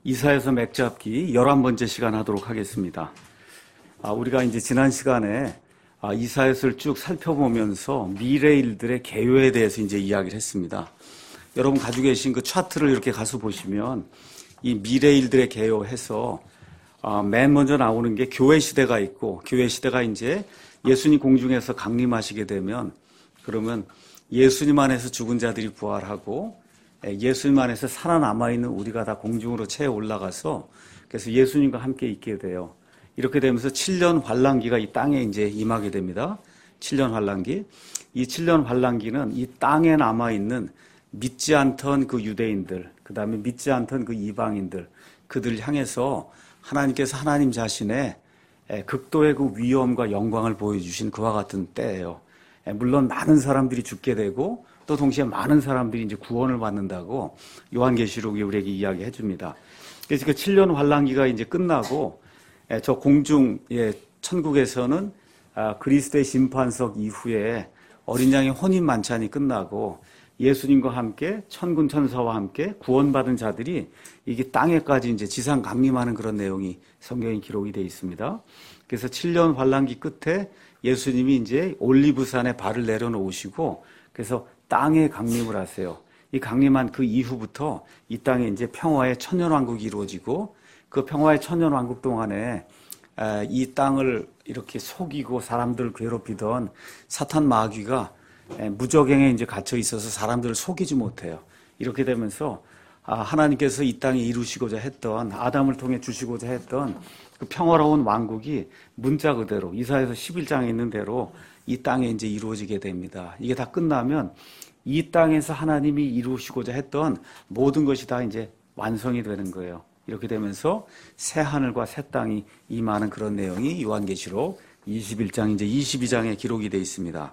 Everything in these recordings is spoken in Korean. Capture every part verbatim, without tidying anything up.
이사야서 맥잡기 열한 번째 시간 하도록 하겠습니다. 아, 우리가 이제 지난 시간에 아, 이사야서를 쭉 살펴보면서 미래 일들의 개요에 대해서 이제 이야기를 했습니다. 여러분 가지고 계신 그 차트를 이렇게 가서 보시면 이 미래 일들의 개요해서 아, 맨 먼저 나오는 게 교회 시대가 있고, 교회 시대가 이제 예수님 공중에서 강림하시게 되면, 그러면 예수님 안에서 죽은 자들이 부활하고 예수님 안에서 살아남아있는 우리가 다 공중으로 채 올라가서 그래서 예수님과 함께 있게 돼요. 이렇게 되면서 칠 년 환란기가 이 땅에 이제 임하게 됩니다. 칠 년 환란기. 이 칠 년 환란기는 이 땅에 남아있는 믿지 않던 그 유대인들, 그 다음에 믿지 않던 그 이방인들, 그들을 향해서 하나님께서 하나님 자신의 극도의 그 위엄과 영광을 보여주신 그와 같은 때예요. 물론 많은 사람들이 죽게 되고 또 동시에 많은 사람들이 이제 구원을 받는다고 요한계시록이 우리에게 이야기해 줍니다. 그래서 그 칠 년 환란기가 이제 끝나고 저 공중 천국에서는 그리스도의 심판석 이후에 어린 양의 혼인 만찬이 끝나고 예수님과 함께 천군 천사와 함께 구원받은 자들이 이게 땅에까지 이제 지상 강림하는 그런 내용이 성경에 기록이 되어 있습니다. 그래서 칠 년 환란기 끝에 예수님이 이제 올리브산에 발을 내려놓으시고 그래서 땅에 강림을 하세요. 이 강림한 그 이후부터 이 땅에 이제 평화의 천년왕국이 이루어지고 그 평화의 천년왕국 동안에 이 땅을 이렇게 속이고 사람들을 괴롭히던 사탄 마귀가 무적행에 이제 갇혀 있어서 사람들을 속이지 못해요. 이렇게 되면서 하나님께서 이 땅에 이루시고자 했던, 아담을 통해 주시고자 했던 그 평화로운 왕국이 문자 그대로 이사야서 십일 장에 있는 대로 이 땅에 이제 이루어지게 됩니다. 이게 다 끝나면 이 땅에서 하나님이 이루시고자 했던 모든 것이 다 이제 완성이 되는 거예요. 이렇게 되면서 새 하늘과 새 땅이 임하는 그런 내용이 요한계시록 이십일 장 이제 이십이 장에 기록이 되어 있습니다.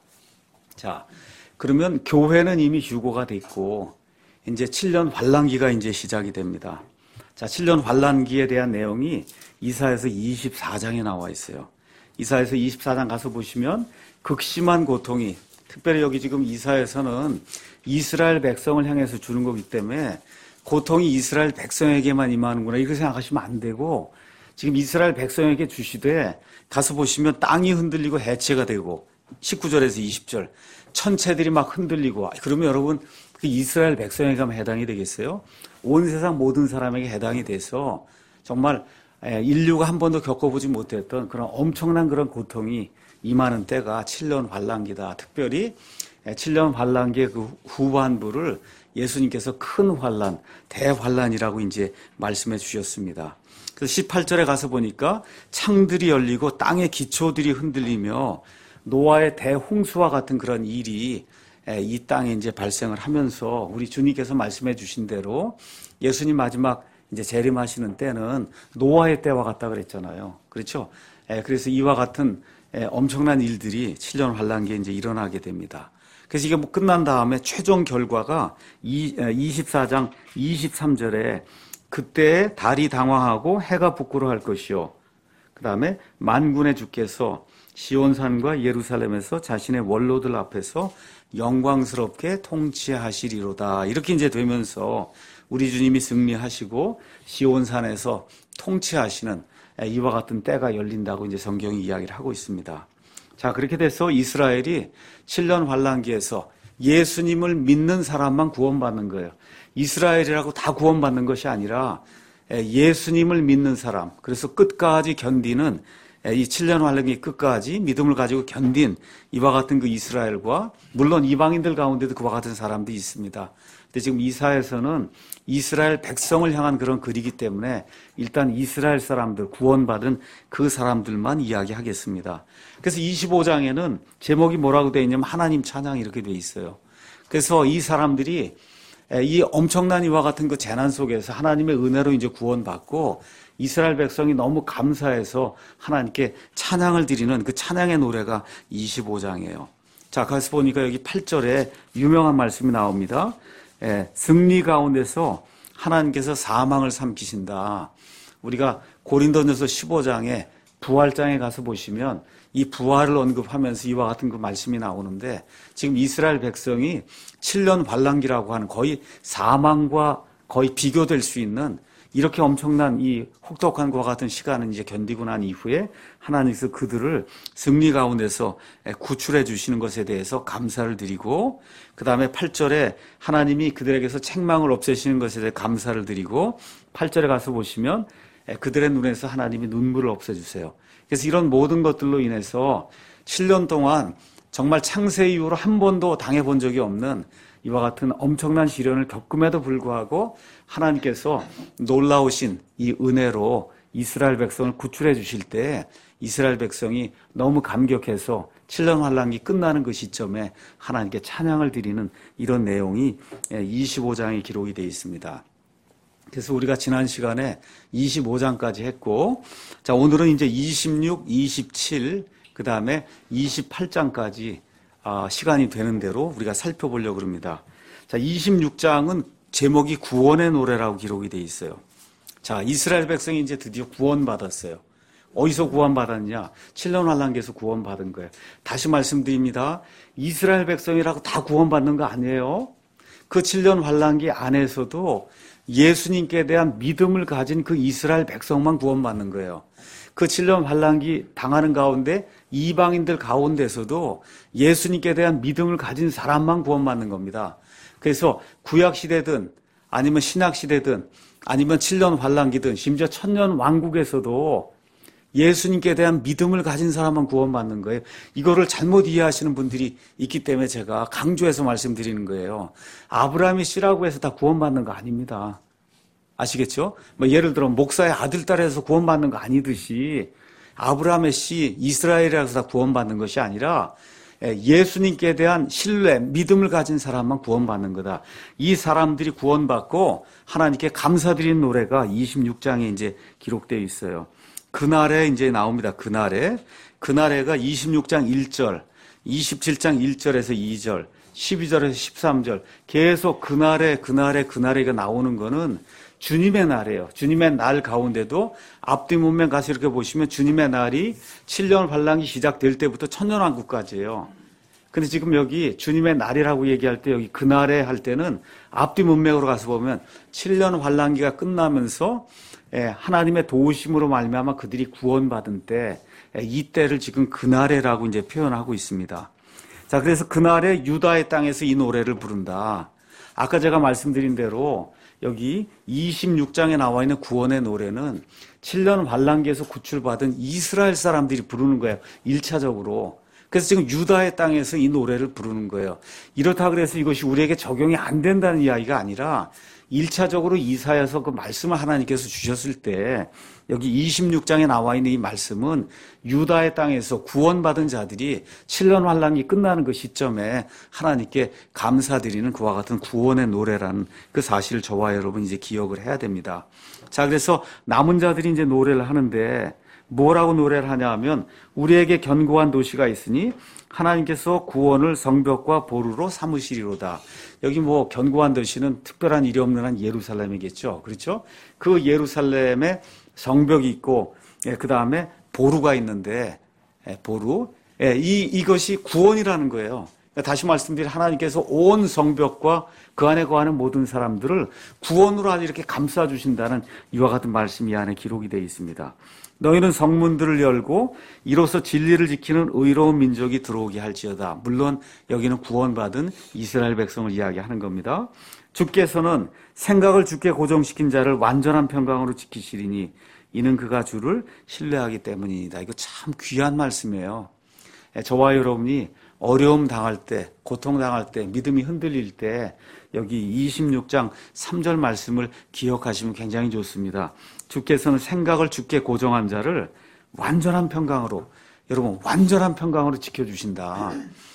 자, 그러면 교회는 이미 휴고가 됐고 이제 칠 년 환란기가 이제 시작이 됩니다. 자, 칠 년 환란기에 대한 내용이 이사야서 이십사 장에 나와 있어요. 이사야서 이십사 장 가서 보시면 극심한 고통이, 특별히 여기 지금 이사야서는 이스라엘 백성을 향해서 주는 거기 때문에 고통이 이스라엘 백성에게만 임하는구나 이렇게 생각하시면 안 되고, 지금 이스라엘 백성에게 주시되 가서 보시면 땅이 흔들리고 해체가 되고 십구 절에서 이십 절 천체들이 막 흔들리고, 그러면 여러분 그 이스라엘 백성에게만 해당이 되겠어요? 온 세상 모든 사람에게 해당이 돼서 정말 인류가 한 번도 겪어보지 못했던 그런 엄청난 그런 고통이 임하는 때가 칠 년 환란기다. 특별히 칠 년 환란기의 그 후반부를 예수님께서 큰 환란, 대환란이라고 이제 말씀해 주셨습니다. 그래서 십팔 절에 가서 보니까 창들이 열리고 땅의 기초들이 흔들리며 노아의 대홍수와 같은 그런 일이 이 땅에 이제 발생을 하면서 우리 주님께서 말씀해 주신 대로 예수님 마지막 이제 재림하시는 때는 노아의 때와 같다 그랬잖아요. 그렇죠? 그래서 이와 같은 엄청난 일들이 칠 년 환란기에 이제 일어나게 됩니다. 그래서 이게 뭐 끝난 다음에 최종 결과가 이십사 장 이십삼 절에 그때 달이 당황하고 해가 부끄러워할 것이요. 그 다음에 만군의 주께서 시온산과 예루살렘에서 자신의 원로들 앞에서 영광스럽게 통치하시리로다. 이렇게 이제 되면서 우리 주님이 승리하시고 시온산에서 통치하시는 이와 같은 때가 열린다고 이제 성경이 이야기를 하고 있습니다. 자, 그렇게 돼서 이스라엘이 칠 년 환란기에서 예수님을 믿는 사람만 구원받는 거예요. 이스라엘이라고 다 구원받는 것이 아니라 예수님을 믿는 사람, 그래서 끝까지 견디는 이 칠 년 환란기 끝까지 믿음을 가지고 견딘 이와 같은 그 이스라엘과, 물론 이방인들 가운데도 그와 같은 사람들이 있습니다. 근데 지금 이사야서는 이스라엘 백성을 향한 그런 글이기 때문에 일단 이스라엘 사람들, 구원받은 그 사람들만 이야기하겠습니다. 그래서 이십오 장에는 제목이 뭐라고 되어 있냐면 하나님 찬양 이렇게 되어 있어요. 그래서 이 사람들이 이 엄청난 이와 같은 그 재난 속에서 하나님의 은혜로 이제 구원받고 이스라엘 백성이 너무 감사해서 하나님께 찬양을 드리는 그 찬양의 노래가 이십오 장이에요. 자, 가서 보니까 여기 팔 절에 유명한 말씀이 나옵니다. 예, 승리 가운데서 하나님께서 사망을 삼키신다. 우리가 고린도전서 십오 장에 부활장에 가서 보시면 이 부활을 언급하면서 이와 같은 그 말씀이 나오는데, 지금 이스라엘 백성이 칠 년 환란기라고 하는 거의 사망과 거의 비교될 수 있는 이렇게 엄청난 이 혹독한과 같은 시간을 이제 견디고 난 이후에 하나님께서 그들을 승리 가운데서 구출해 주시는 것에 대해서 감사를 드리고, 그 다음에 팔 절에 하나님이 그들에게서 책망을 없애시는 것에 대해 감사를 드리고, 팔 절에 가서 보시면 그들의 눈에서 하나님이 눈물을 없애주세요. 그래서 이런 모든 것들로 인해서 칠 년 동안 정말 창세 이후로 한 번도 당해본 적이 없는 이와 같은 엄청난 시련을 겪음에도 불구하고 하나님께서 놀라우신 이 은혜로 이스라엘 백성을 구출해 주실 때 이스라엘 백성이 너무 감격해서 칠 년 환란기 끝나는 그 시점에 하나님께 찬양을 드리는 이런 내용이 이십오 장에 기록이 되어 있습니다. 그래서 우리가 지난 시간에 이십오 장까지 했고, 자, 오늘은 이제 이십육, 이십칠, 그 다음에 이십팔 장까지 아, 시간이 되는 대로 우리가 살펴보려고 합니다. 자, 이십육 장은 제목이 구원의 노래라고 기록이 되어 있어요. 자, 이스라엘 백성이 이제 드디어 구원받았어요. 어디서 구원받았냐? 칠 년 환란기에서 구원받은 거예요. 다시 말씀드립니다. 이스라엘 백성이라고 다 구원받는 거 아니에요. 그 칠 년 환란기 안에서도 예수님께 대한 믿음을 가진 그 이스라엘 백성만 구원받는 거예요. 그 칠 년 환란기 당하는 가운데 이방인들 가운데서도 예수님께 대한 믿음을 가진 사람만 구원받는 겁니다. 그래서 구약시대든 아니면 신약시대든 아니면 칠 년 환란기든 심지어 천년 왕국에서도 예수님께 대한 믿음을 가진 사람만 구원받는 거예요. 이거를 잘못 이해하시는 분들이 있기 때문에 제가 강조해서 말씀드리는 거예요. 아브라함이 씨라고 해서 다 구원받는 거 아닙니다. 아시겠죠? 뭐 예를 들어 목사의 아들, 딸에서 구원받는 거 아니듯이 아브라함의 씨, 이스라엘이라서 다 구원받는 것이 아니라 예수님께 대한 신뢰, 믿음을 가진 사람만 구원받는 거다. 이 사람들이 구원받고 하나님께 감사드리는 노래가 이십육 장에 이제 기록되어 있어요. 그날에 이제 나옵니다. 그날에. 그날에가 이십육 장 일 절, 이십칠 장 일 절에서 이 절, 십이 절에서 십삼 절 계속 그날에, 그날에, 그날에가 나오는 거는 주님의 날이에요. 주님의 날 가운데도 앞뒤 문면 가서 이렇게 보시면 주님의 날이 칠 년 환란기 시작될 때부터 천년왕국까지예요. 근데 지금 여기 주님의 날이라고 얘기할 때 여기 그날에 할 때는 앞뒤 문맥으로 가서 보면 칠 년 환란기가 끝나면서 하나님의 도우심으로 말미암아 그들이 구원받은 때, 이 때를 지금 그날에라고 이제 표현하고 있습니다. 자, 그래서 그날에 유다의 땅에서 이 노래를 부른다. 아까 제가 말씀드린 대로 여기 이십육 장에 나와 있는 구원의 노래는 칠 년 환란기에서 구출받은 이스라엘 사람들이 부르는 거예요. 일 차적으로. 그래서 지금 유다의 땅에서 이 노래를 부르는 거예요. 이렇다 그래서 이것이 우리에게 적용이 안 된다는 이야기가 아니라 일 차적으로 이사야서 그 말씀을 하나님께서 주셨을 때 여기 이십육 장에 나와 있는 이 말씀은 유다의 땅에서 구원받은 자들이 칠 년 환란기 끝나는 그 시점에 하나님께 감사드리는 그와 같은 구원의 노래라는 그 사실을 저와 여러분 이제 기억을 해야 됩니다. 자, 그래서 남은 자들이 이제 노래를 하는데 뭐라고 노래를 하냐 하면 우리에게 견고한 도시가 있으니 하나님께서 구원을 성벽과 보루로 삼으시리로다. 여기 뭐 견고한 도시는 특별한 일이 없는 한 예루살렘이겠죠. 그렇죠? 그 예루살렘에 성벽이 있고, 예, 그 다음에 보루가 있는데, 예, 보루. 예, 이, 이것이 구원이라는 거예요. 다시 말씀드린 하나님께서 온 성벽과 그 안에 거하는 모든 사람들을 구원으로 아주 이렇게 감싸주신다는 이와 같은 말씀이 이 안에 기록이 되어 있습니다. 너희는 성문들을 열고 이로써 진리를 지키는 의로운 민족이 들어오게 할지어다. 물론 여기는 구원받은 이스라엘 백성을 이야기하는 겁니다. 주께서는 생각을 주께 고정시킨 자를 완전한 평강으로 지키시리니 이는 그가 주를 신뢰하기 때문이다. 이거 참 귀한 말씀이에요. 저와 여러분이 어려움 당할 때, 고통 당할 때, 믿음이 흔들릴 때 여기 이십육 장 삼 절 말씀을 기억하시면 굉장히 좋습니다. 주께서는 생각을 주께 고정한 자를 완전한 평강으로, 여러분 완전한 평강으로 지켜주신다.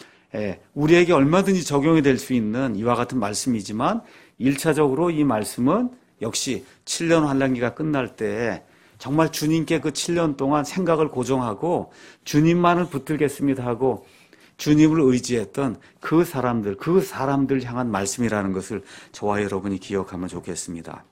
예, 우리에게 얼마든지 적용이 될 수 있는 이와 같은 말씀이지만 일 차적으로 이 말씀은 역시 칠 년 환란기가 끝날 때 정말 주님께 그 칠 년 동안 생각을 고정하고 주님만을 붙들겠습니다 하고 주님을 의지했던 그 사람들, 그 사람들 향한 말씀이라는 것을 저와 여러분이 기억하면 좋겠습니다.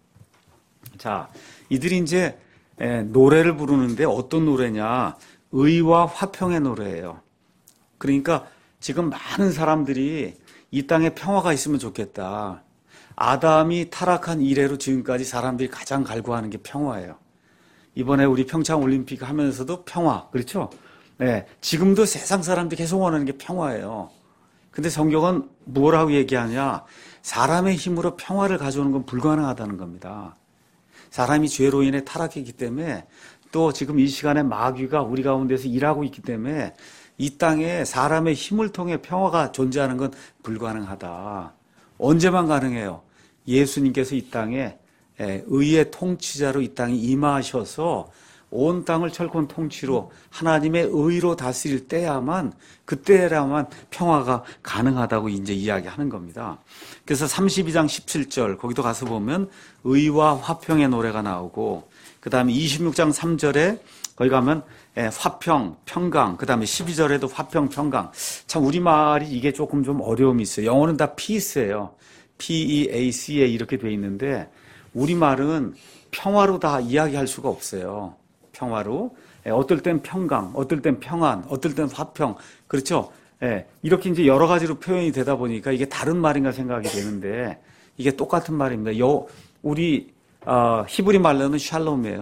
자, 이들이 이제 노래를 부르는데 어떤 노래냐? 의와 화평의 노래예요. 그러니까 지금 많은 사람들이 이 땅에 평화가 있으면 좋겠다. 아담이 타락한 이래로 지금까지 사람들이 가장 갈구하는 게 평화예요. 이번에 우리 평창 올림픽 하면서도 평화, 그렇죠? 네, 지금도 세상 사람들이 계속 원하는 게 평화예요. 근데 성경은 뭐라고 얘기하냐? 사람의 힘으로 평화를 가져오는 건 불가능하다는 겁니다. 사람이 죄로 인해 타락했기 때문에 또 지금 이 시간에 마귀가 우리 가운데서 일하고 있기 때문에 이 땅에 사람의 힘을 통해 평화가 존재하는 건 불가능하다. 언제만 가능해요? 예수님께서 이 땅에 의의 통치자로 이 땅에 임하셔서 온 땅을 철권 통치로 하나님의 의로 다스릴 때야만, 그때라만 평화가 가능하다고 이제 이야기하는 겁니다. 그래서 삼십이 장 십칠 절 거기도 가서 보면 의와 화평의 노래가 나오고, 그 다음에 이십육 장 삼 절에 거기 가면 화평, 평강, 그 다음에 십이 절에도 화평, 평강. 참 우리말이 이게 조금 좀 어려움이 있어요. 영어는 다 peace예요. P-E-A-C-A 이렇게 돼 있는데 우리말은 평화로 다 이야기할 수가 없어요. 평화로. 어떨 땐 평강, 어떨 땐 평안, 어떨 땐 화평. 그렇죠? 예, 이렇게 이제 여러 가지로 표현이 되다 보니까 이게 다른 말인가 생각이 되는데 이게 똑같은 말입니다. 요, 우리, 어, 히브리 말로는 샬롬이에요.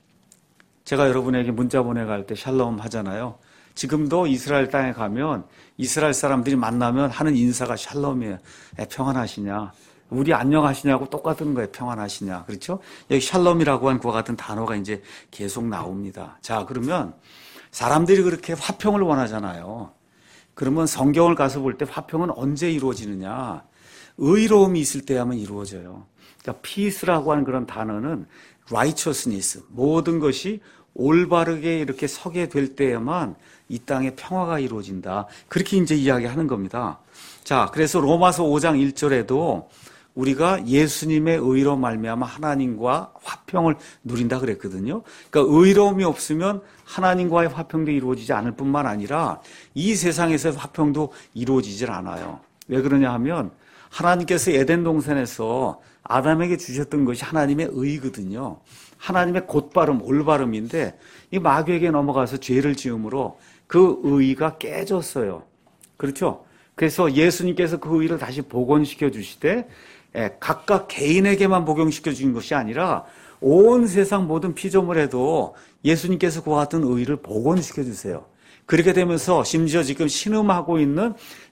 제가 여러분에게 문자 보내갈 때 샬롬 하잖아요. 지금도 이스라엘 땅에 가면 이스라엘 사람들이 만나면 하는 인사가 샬롬이에요. 예, 평안하시냐? 우리 안녕하시냐고 똑같은 거예요. 평안하시냐. 그렇죠? 여기 샬롬이라고 한 그와 같은 단어가 이제 계속 나옵니다. 자, 그러면 사람들이 그렇게 화평을 원하잖아요. 그러면 성경을 가서 볼 때 화평은 언제 이루어지느냐? 의로움이 있을 때야만 이루어져요. 그러니까 peace라고 하는 그런 단어는 righteousness, 모든 것이 올바르게 이렇게 서게 될 때에만 이 땅에 평화가 이루어진다. 그렇게 이제 이야기하는 겁니다. 자, 그래서 로마서 오 장 일 절에도 우리가 예수님의 의로 말미암아 하나님과 화평을 누린다 그랬거든요. 그러니까 의로움이 없으면 하나님과의 화평도 이루어지지 않을 뿐만 아니라 이 세상에서의 화평도 이루어지질 않아요. 왜 그러냐 하면 하나님께서 에덴 동산에서 아담에게 주셨던 것이 하나님의 의거든요. 하나님의 곧바름, 올바름인데 이 마귀에게 넘어가서 죄를 지음으로 그 의가 깨졌어요. 그렇죠? 그래서 예수님께서 그 의를 다시 복원시켜 주시되 각각 개인에게만 복용시켜 주신 것이 아니라 온 세상 모든 피조물에도 예수님께서 그와 같은 의를 복원시켜 주세요. 그렇게 되면서 심지어 지금 신음하고 있는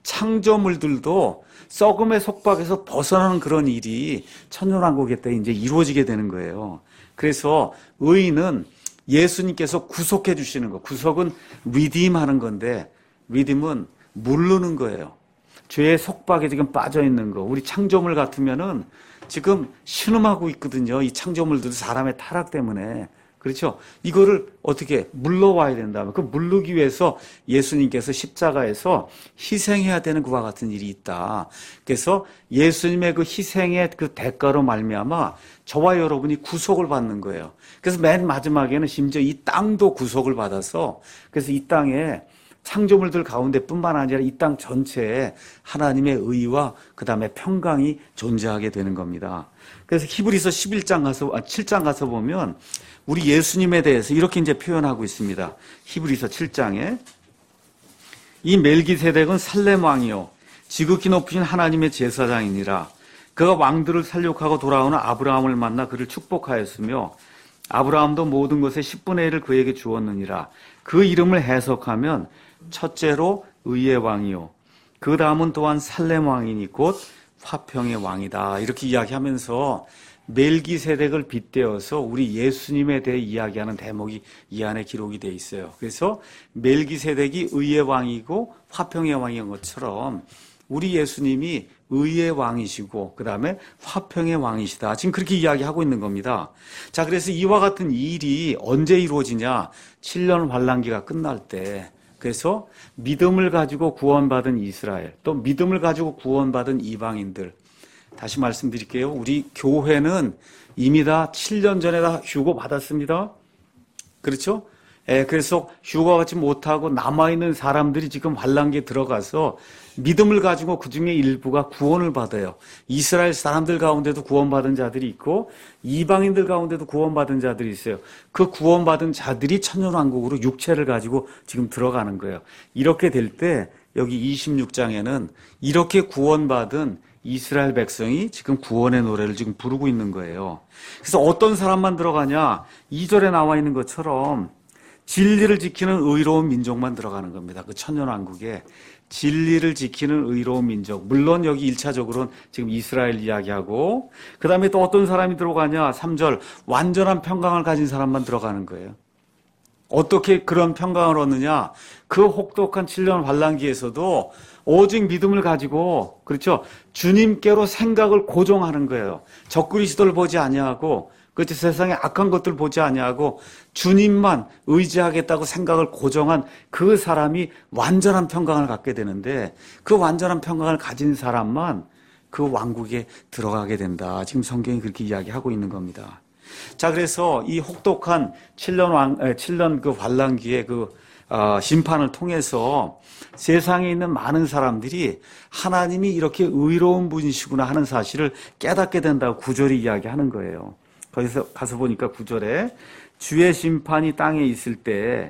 창조물들도 썩음의 속박에서 벗어나는 그런 일이 천년왕국에 때 이제 이루어지게 되는 거예요. 그래서 의는 예수님께서 구속해 주시는 거. 구속은 redeem 하는 건데 redeem은 물르는 거예요. 죄의 속박에 지금 빠져 있는 거. 우리 창조물 같으면은 지금 신음하고 있거든요. 이 창조물들도 사람의 타락 때문에. 그렇죠? 이거를 어떻게 물러와야 된다면 그 물르기 위해서 예수님께서 십자가에서 희생해야 되는 그와 같은 일이 있다. 그래서 예수님의 그 희생의 그 대가로 말미암아 저와 여러분이 구속을 받는 거예요. 그래서 맨 마지막에는 심지어 이 땅도 구속을 받아서 그래서 이 땅에 창조물들 가운데뿐만 아니라 이 땅 전체에 하나님의 의와 그 다음에 평강이 존재하게 되는 겁니다. 그래서 히브리서 십일 장 가서, 아, 칠 장 가서 보면 우리 예수님에 대해서 이렇게 이제 표현하고 있습니다. 히브리서 칠 장에 이 멜기세덱은 살렘 왕이요 지극히 높으신 하나님의 제사장이니라. 그가 왕들을 살육하고 돌아오는 아브라함을 만나 그를 축복하였으며 아브라함도 모든 것의 십분의 일을 그에게 주었느니라. 그 이름을 해석하면 첫째로 의의 왕이요 그 다음은 또한 살렘 왕이니 곧 화평의 왕이다. 이렇게 이야기하면서 멜기세덱을 빗대어서 우리 예수님에 대해 이야기하는 대목이 이 안에 기록이 되어 있어요. 그래서 멜기세덱이 의의 왕이고 화평의 왕인 것처럼 우리 예수님이 의의 왕이시고 그 다음에 화평의 왕이시다. 지금 그렇게 이야기하고 있는 겁니다. 자, 그래서 이와 같은 일이 언제 이루어지냐? 칠 년 환란기가 끝날 때. 그래서 믿음을 가지고 구원받은 이스라엘, 또 믿음을 가지고 구원받은 이방인들. 다시 말씀드릴게요. 우리 교회는 이미 다 칠 년 전에 다 휴거 받았습니다. 그렇죠? 예, 그래서 휴거 받지 못하고 남아있는 사람들이 지금 환란기에 들어가서 믿음을 가지고 그 중에 일부가 구원을 받아요. 이스라엘 사람들 가운데도 구원받은 자들이 있고 이방인들 가운데도 구원받은 자들이 있어요. 그 구원받은 자들이 천년왕국으로 육체를 가지고 지금 들어가는 거예요. 이렇게 될 때 여기 이십육 장에는 이렇게 구원받은 이스라엘 백성이 지금 구원의 노래를 지금 부르고 있는 거예요. 그래서 어떤 사람만 들어가냐? 이 절에 나와 있는 것처럼 진리를 지키는 의로운 민족만 들어가는 겁니다. 그 천년왕국에 진리를 지키는 의로운 민족. 물론 여기 일 차적으로는 지금 이스라엘 이야기하고, 그 다음에 또 어떤 사람이 들어가냐? 삼 절, 완전한 평강을 가진 사람만 들어가는 거예요. 어떻게 그런 평강을 얻느냐? 그 혹독한 칠 년 환란기에서도 오직 믿음을 가지고, 그렇죠, 주님께로 생각을 고정하는 거예요. 적그리스도를 보지 아니하고, 그렇죠, 세상의 악한 것들 보지 아니하고 주님만 의지하겠다고 생각을 고정한 그 사람이 완전한 평강을 갖게 되는데, 그 완전한 평강을 가진 사람만 그 왕국에 들어가게 된다. 지금 성경이 그렇게 이야기하고 있는 겁니다. 자, 그래서 이 혹독한 칠 년 왕, 칠 년 그 환란기의 그 어, 심판을 통해서 세상에 있는 많은 사람들이 하나님이 이렇게 의로운 분이시구나 하는 사실을 깨닫게 된다고 구절이 이야기하는 거예요. 거기서 가서 보니까 구절에 주의 심판이 땅에 있을 때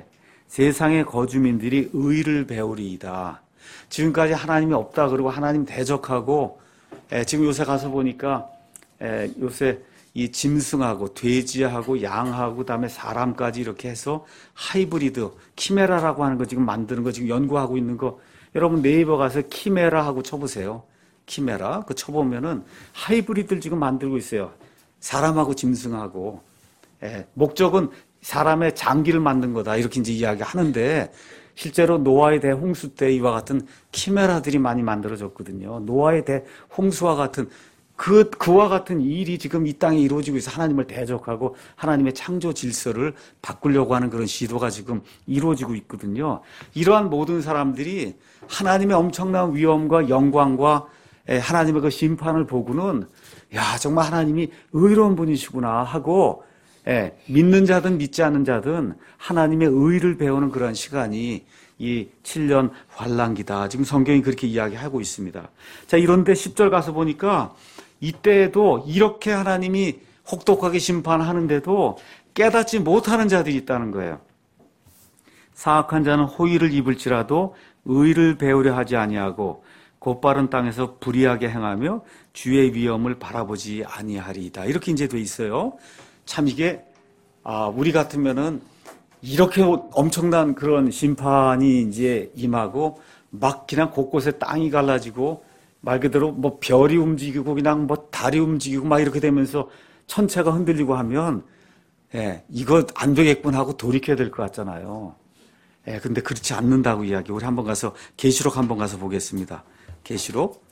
세상의 거주민들이 의를 배우리이다. 지금까지 하나님이 없다 그러고 하나님 대적하고, 에, 지금 요새 가서 보니까 에, 요새 이 짐승하고 돼지하고 양하고 그다음에 사람까지 이렇게 해서 하이브리드 키메라라고 하는 거 지금 만드는 거 지금 연구하고 있는 거, 여러분 네이버 가서 키메라 하고 쳐보세요. 키메라 그 쳐보면은 하이브리드를 지금 만들고 있어요. 사람하고 짐승하고. 예, 목적은 사람의 장기를 만든 거다 이렇게 이제 이야기하는데, 실제로 노아의 대홍수 때 이와 같은 키메라들이 많이 만들어졌거든요. 노아의 대홍수와 같은 그, 그와 같은 일이 지금 이 땅에 이루어지고 있어. 하나님을 대적하고 하나님의 창조 질서를 바꾸려고 하는 그런 시도가 지금 이루어지고 있거든요. 이러한 모든 사람들이 하나님의 엄청난 위엄과 영광과 하나님의 그 심판을 보고는, 야, 정말 하나님이 의로운 분이시구나 하고, 예, 믿는 자든 믿지 않는 자든 하나님의 의를 배우는 그런 시간이 이 칠 년 환란기다. 지금 성경이 그렇게 이야기하고 있습니다. 자, 이런데 십 절 가서 보니까 이때에도 이렇게 하나님이 혹독하게 심판하는데도 깨닫지 못하는 자들이 있다는 거예요. 사악한 자는 호의를 입을지라도 의를 배우려 하지 아니하고 곧바른 땅에서 불의하게 행하며 주의 위엄을 바라보지 아니하리이다. 이렇게 이제 돼 있어요. 참 이게, 아, 우리 같으면은 이렇게 엄청난 그런 심판이 이제 임하고 막 그냥 곳곳에 땅이 갈라지고 말 그대로 뭐 별이 움직이고 그냥 뭐 달이 움직이고 막 이렇게 되면서 천체가 흔들리고 하면, 예, 이거 안 되겠군 하고 돌이켜야 될 것 같잖아요. 예, 근데 그렇지 않는다고 이야기. 우리 한번 가서 계시록 한번 가서 보겠습니다. 계시록.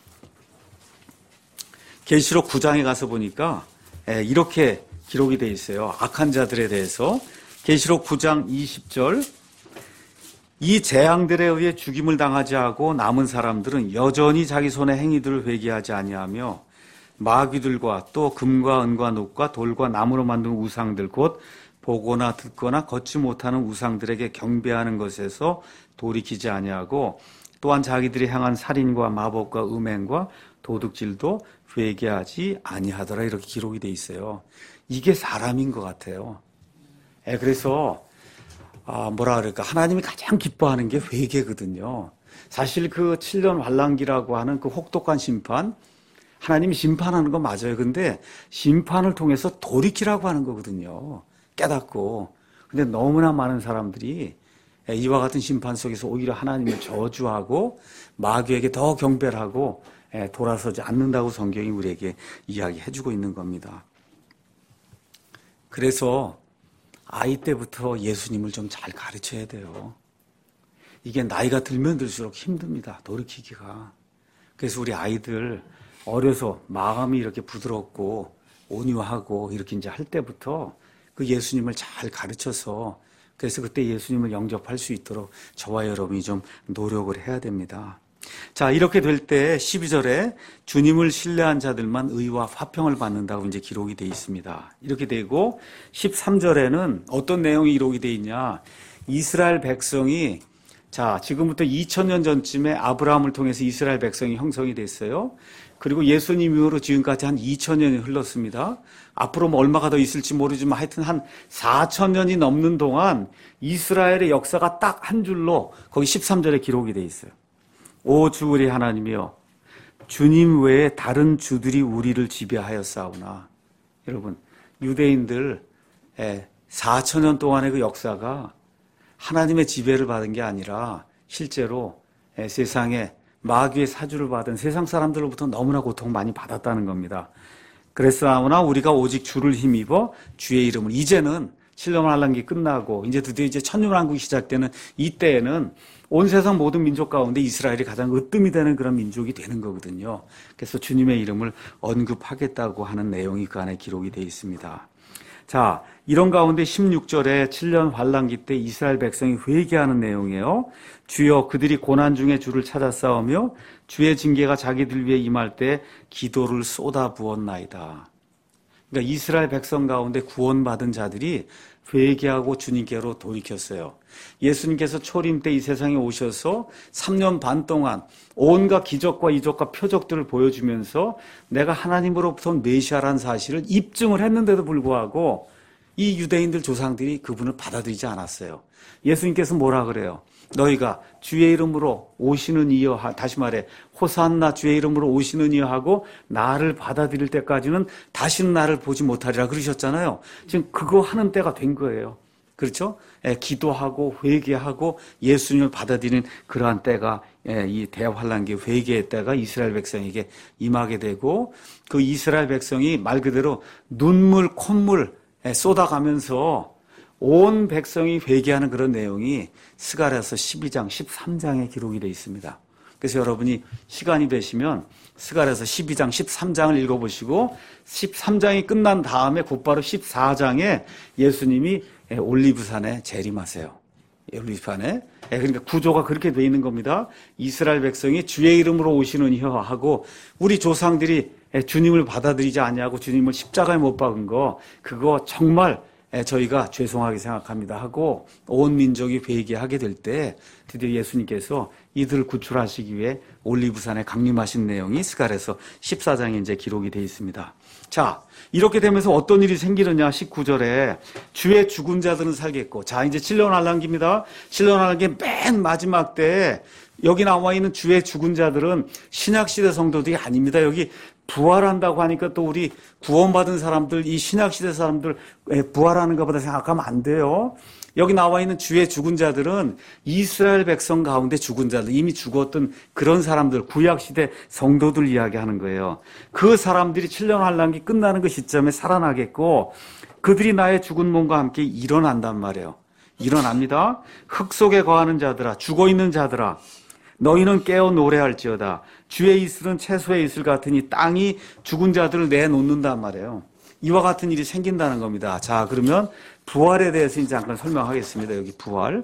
계시록 구 장에 가서 보니까, 예, 이렇게 기록이 돼 있어요. 악한 자들에 대해서. 계시록 구 장 이십 절. 이 재앙들에 의해 죽임을 당하지 않고 남은 사람들은 여전히 자기 손의 행위들을 회개하지 아니하며 마귀들과 또 금과 은과 녹과 돌과 나무로 만든 우상들, 곧 보거나 듣거나 걷지 못하는 우상들에게 경배하는 것에서 돌이키지 아니하고, 또한 자기들이 행한 살인과 마법과 음행과 도둑질도 회개하지 아니하더라. 이렇게 기록이 돼 있어요. 이게 사람인 것 같아요. 예, 그래서 아, 뭐라 그럴까, 하나님이 가장 기뻐하는 게 회개거든요. 사실 그 칠 년 환란기라고 하는 그 혹독한 심판, 하나님이 심판하는 거 맞아요. 근데 심판을 통해서 돌이키라고 하는 거거든요. 깨닫고. 근데 너무나 많은 사람들이 이와 같은 심판 속에서 오히려 하나님을 저주하고 마귀에게 더 경배를 하고 돌아서지 않는다고 성경이 우리에게 이야기해주고 있는 겁니다. 그래서 아이 때부터 예수님을 좀 잘 가르쳐야 돼요. 이게 나이가 들면 들수록 힘듭니다. 돌이키기가. 그래서 우리 아이들 어려서 마음이 이렇게 부드럽고 온유하고 이렇게 이제 할 때부터 그 예수님을 잘 가르쳐서, 그래서 그때 예수님을 영접할 수 있도록 저와 여러분이 좀 노력을 해야 됩니다. 자, 이렇게 될 때 십이 절에 주님을 신뢰한 자들만 의와 화평을 받는다고 이제 기록이 되어 있습니다. 이렇게 되고 십삼 절에는 어떤 내용이 기록이 되어 있냐? 이스라엘 백성이, 자, 지금부터 이천 년 전쯤에 아브라함을 통해서 이스라엘 백성이 형성이 됐어요. 그리고 예수님 이후로 지금까지 한 이천 년이 흘렀습니다. 앞으로 뭐 얼마가 더 있을지 모르지만 하여튼 한 사천 년이 넘는 동안 이스라엘의 역사가 딱 한 줄로 거기 십삼 절에 기록이 되어 있어요. 오 주 우리 하나님이여, 주님 외에 다른 주들이 우리를 지배하였사오나. 여러분, 유대인들 사천 년 동안의 그 역사가 하나님의 지배를 받은 게 아니라 실제로 세상에 마귀의 사주를 받은 세상 사람들로부터 너무나 고통 많이 받았다는 겁니다. 그랬사오나 우리가 오직 주를 힘입어 주의 이름을, 이제는 칠년 환란기 끝나고 이제 드디어 이제 천년왕국이 시작되는 이때에는 온 세상 모든 민족 가운데 이스라엘이 가장 으뜸이 되는 그런 민족이 되는 거거든요. 그래서 주님의 이름을 언급하겠다고 하는 내용이 그 안에 기록이 되어 있습니다. 자, 이런 가운데 십육 절에 칠년 환란기 때 이스라엘 백성이 회개하는 내용이에요. 주여 그들이 고난 중에 주를 찾아 싸우며 주의 징계가 자기들 위해 임할 때 기도를 쏟아 부었나이다. 그러니까 이스라엘 백성 가운데 구원받은 자들이 회개하고 주님께로 돌이켰어요. 예수님께서 초림 때 이 세상에 오셔서 삼 년 반 동안 온갖 기적과 이적과 표적들을 보여주면서 내가 하나님으로부터 온 메시아라는 사실을 입증을 했는데도 불구하고 이 유대인들 조상들이 그분을 받아들이지 않았어요. 예수님께서 뭐라 그래요? 너희가 주의 이름으로 오시는 이여, 다시 말해 호산나 주의 이름으로 오시는 이여 하고 나를 받아들일 때까지는 다시는 나를 보지 못하리라 그러셨잖아요. 지금 그거 하는 때가 된 거예요. 그렇죠? 예, 기도하고 회개하고 예수님을 받아들이는 그러한 때가, 예, 이 대환란기 회개의 때가 이스라엘 백성에게 임하게 되고, 그 이스라엘 백성이 말 그대로 눈물 콧물 쏟아가면서 온 백성이 회개하는 그런 내용이 스가랴서 십이 장 십삼 장에 기록이 되어 있습니다. 그래서 여러분이 시간이 되시면 스가랴서 십이 장 십삼 장을 읽어보시고 십삼 장이 끝난 다음에 곧바로 십사 장에 예수님이 올리브산에 재림하세요. 올리브산에. 그러니까 구조가 그렇게 되어 있는 겁니다. 이스라엘 백성이 주의 이름으로 오시는 이여 하고 우리 조상들이 주님을 받아들이지 않냐고 주님을 십자가에 못 박은 거, 그거 정말 저희가 죄송하게 생각합니다 하고 온 민족이 회개하게 될 때 드디어 예수님께서 이들을 구출하시기 위해 올리브산에 강림하신 내용이 스가랴서 십사 장에 이제 기록이 되어 있습니다. 자, 이렇게 되면서 어떤 일이 생기느냐, 십구 절에 주의 죽은 자들은 살겠고, 자, 이제 칠년 환란기입니다. 칠년 환란기 맨 마지막 때에 여기 나와 있는 주의 죽은 자들은 신약시대 성도들이 아닙니다. 여기 부활한다고 하니까 또 우리 구원받은 사람들, 이 신약시대 사람들 부활하는 것보다 생각하면 안 돼요. 여기 나와 있는 주의 죽은 자들은 이스라엘 백성 가운데 죽은 자들, 이미 죽었던 그런 사람들, 구약시대 성도들 이야기하는 거예요. 그 사람들이 칠년 환란기 끝나는 그 시점에 살아나겠고 그들이 나의 죽은 몸과 함께 일어난단 말이에요. 일어납니다. 흙 속에 거하는 자들아, 죽어있는 자들아, 너희는 깨어 노래할지어다. 주의 이슬은 채소의 이슬 같으니 땅이 죽은 자들을 내놓는단 말이에요. 이와 같은 일이 생긴다는 겁니다. 자, 그러면 부활에 대해서 이제 잠깐 설명하겠습니다. 여기 부활.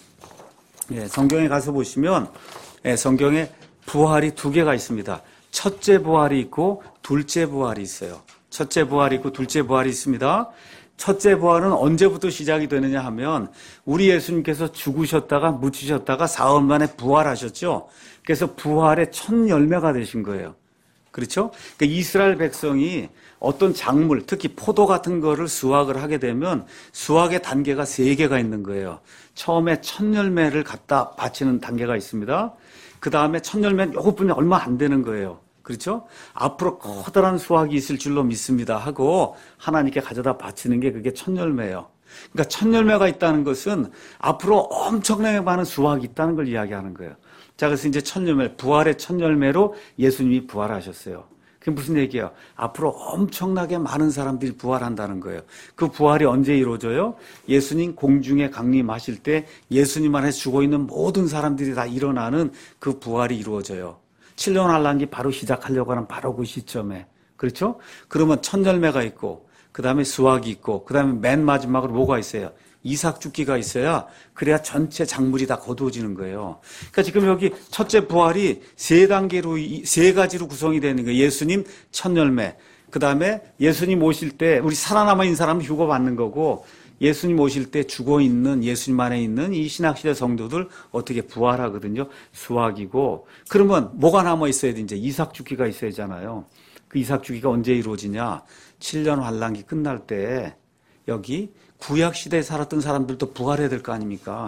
예, 성경에 가서 보시면, 예, 성경에 부활이 두 개가 있습니다. 첫째 부활이 있고 둘째 부활이 있어요. 첫째 부활이 있고 둘째 부활이 있습니다. 첫째 부활은 언제부터 시작이 되느냐 하면 우리 예수님께서 죽으셨다가 묻히셨다가 사흘 만에 부활하셨죠. 그래서 부활의 첫 열매가 되신 거예요. 그렇죠? 그러니까 이스라엘 백성이 어떤 작물, 특히 포도 같은 거를 수확을 하게 되면 수확의 단계가 세 개가 있는 거예요. 처음에 첫 열매를 갖다 바치는 단계가 있습니다. 그 다음에 첫 열매는 요것뿐이 얼마 안 되는 거예요. 그렇죠? 앞으로 커다란 수확이 있을 줄로 믿습니다 하고 하나님께 가져다 바치는 게 그게 첫 열매예요. 그러니까 첫 열매가 있다는 것은 앞으로 엄청나게 많은 수확이 있다는 걸 이야기하는 거예요. 자, 그래서 이제 첫 열매, 부활의 첫 열매로 예수님이 부활하셨어요. 그게 무슨 얘기예요? 앞으로 엄청나게 많은 사람들이 부활한다는 거예요. 그 부활이 언제 이루어져요? 예수님 공중에 강림하실 때 예수님 안에 죽어있는 모든 사람들이 다 일어나는 그 부활이 이루어져요. 칠년 환란기 바로 시작하려고 하는 바로 그 시점에. 그렇죠? 그러면 첫 열매가 있고, 그 다음에 수확이 있고, 그 다음에 맨 마지막으로 뭐가 있어요? 이삭 죽기가 있어야, 그래야 전체 작물이 다 거두어지는 거예요. 그러니까 지금 여기 첫째 부활이 세 단계로, 세 가지로 구성이 되는 거예요. 예수님 첫 열매, 그 다음에 예수님 오실 때 우리 살아남아있는 사람은 휴거받는 거고, 예수님 오실 때 죽어있는 예수님 안에 있는 이 신약시대 성도들 어떻게 부활하거든요. 수확이고. 그러면 뭐가 남아있어야 돼? 이제 이삭 죽기가 있어야 하잖아요. 그 이삭 죽기가 언제 이루어지냐? 칠년 환란기 끝날 때 여기 구약시대에 살았던 사람들도 부활해야 될 거 아닙니까?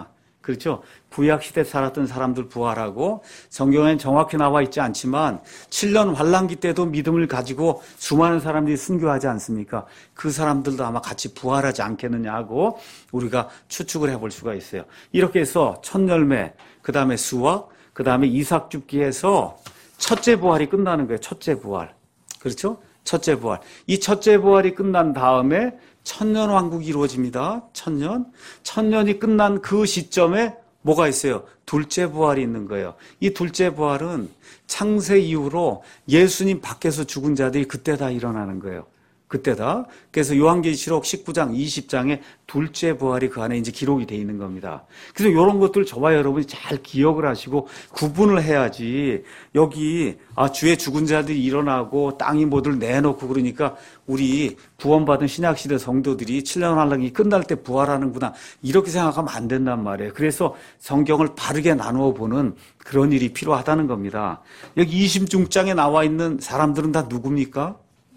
그렇죠? 구약 시대 살았던 사람들 부활하고 성경에는 정확히 나와 있지 않지만 칠 년 환란기 때도 믿음을 가지고 수많은 사람들이 순교하지 않습니까? 그 사람들도 아마 같이 부활하지 않겠느냐 하고 우리가 추측을 해볼 수가 있어요. 이렇게 해서 첫 열매, 그 다음에 수확, 그 다음에 이삭 줍기에서 첫째 부활이 끝나는 거예요. 첫째 부활. 그렇죠? 첫째 부활. 이 첫째 부활이 끝난 다음에 천년 왕국이 이루어집니다. 천년. 천년이 끝난 그 시점에 뭐가 있어요? 둘째 부활이 있는 거예요. 이 둘째 부활은 창세 이후로 예수님 밖에서 죽은 자들이 그때 다 일어나는 거예요. 그때다. 그래서 요한계시록 십구 장, 이십 장에 둘째 부활이 그 안에 이제 기록이 돼 있는 겁니다. 그래서 이런 것들 저와 여러분이 잘 기억을 하시고 구분을 해야지 여기 아 주의 죽은 자들이 일어나고 땅이 모두 내놓고 그러니까 우리 구원받은 신약시대 성도들이 칠 년 환란이 끝날 때 부활하는구나 이렇게 생각하면 안 된단 말이에요. 그래서 성경을 바르게 나누어 보는 그런 일이 필요하다는 겁니다. 여기 이십육 장에 나와 있는 사람들은 다 누굽니까?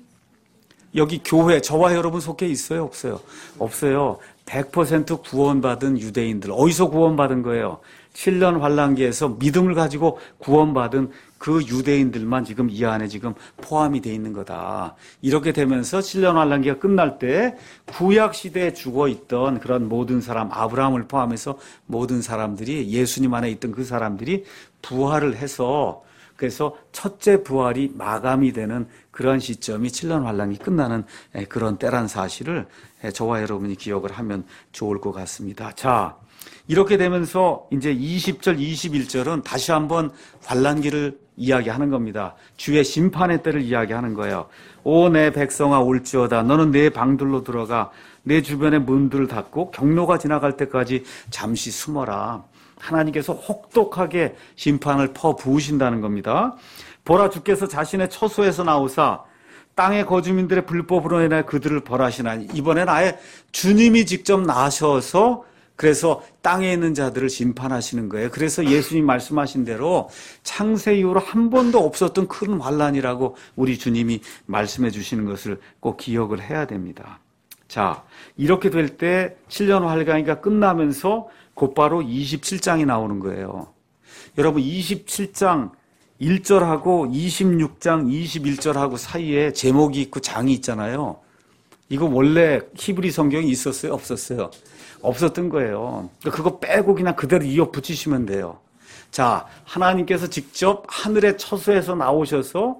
여기 교회, 저와 여러분 속해 있어요? 없어요? 없어요. 백 퍼센트 구원받은 유대인들. 어디서 구원받은 거예요? 칠 년 환란기에서 믿음을 가지고 구원받은 그 유대인들만 지금 이 안에 지금 포함이 되어 있는 거다. 이렇게 되면서 칠 년 환란기가 끝날 때 구약 시대에 죽어 있던 그런 모든 사람, 아브라함을 포함해서 모든 사람들이 예수님 안에 있던 그 사람들이 부활을 해서 그래서 첫째 부활이 마감이 되는 그런 시점이 칠 년 환란이 끝나는 그런 때란 사실을 저와 여러분이 기억을 하면 좋을 것 같습니다. 자, 이렇게 되면서 이제 이십 절, 이십일 절은 다시 한번 환란기를 이야기하는 겁니다. 주의 심판의 때를 이야기하는 거예요. 오, 내 백성아 올지어다. 너는 내 방들로 들어가 내 주변의 문들을 닫고 경로가 지나갈 때까지 잠시 숨어라. 하나님께서 혹독하게 심판을 퍼부으신다는 겁니다. 보라 주께서 자신의 처소에서 나오사 땅의 거주민들의 불법으로 인해 그들을 벌하시나니 이번엔 아예 주님이 직접 나셔서 그래서 땅에 있는 자들을 심판하시는 거예요. 그래서 예수님 말씀하신 대로 창세 이후로 한 번도 없었던 큰 환란이라고 우리 주님이 말씀해 주시는 것을 꼭 기억을 해야 됩니다. 자, 이렇게 될 때 칠 년 환란기가 끝나면서 곧바로 이십칠 장이 나오는 거예요. 여러분 이십칠 장 일 절하고 이십육 장 이십일 절하고 사이에 제목이 있고 장이 있잖아요. 이거 원래 히브리 성경이 있었어요? 없었어요? 없었던 거예요. 그거 빼고 그냥 그대로 이어 붙이시면 돼요. 자, 하나님께서 직접 하늘의 처소에서 나오셔서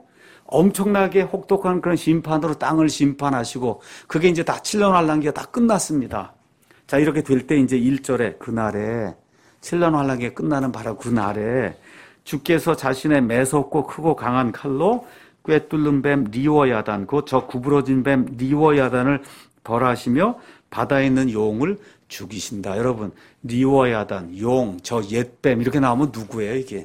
엄청나게 혹독한 그런 심판으로 땅을 심판하시고 그게 이제 다 칠 년 환란기가 다 끝났습니다. 자, 이렇게 될 때 이제 일 절에 그날에 칠 년 환란기가 끝나는 바로 그날에 주께서 자신의 매섭고 크고 강한 칼로 꿰뚫는 뱀 리워야단 곧 저 구부러진 뱀 리워야단을 벌하시며 바다에 있는 용을 죽이신다. 여러분 리워야단, 용, 저 옛뱀 이렇게 나오면 누구예요 이게?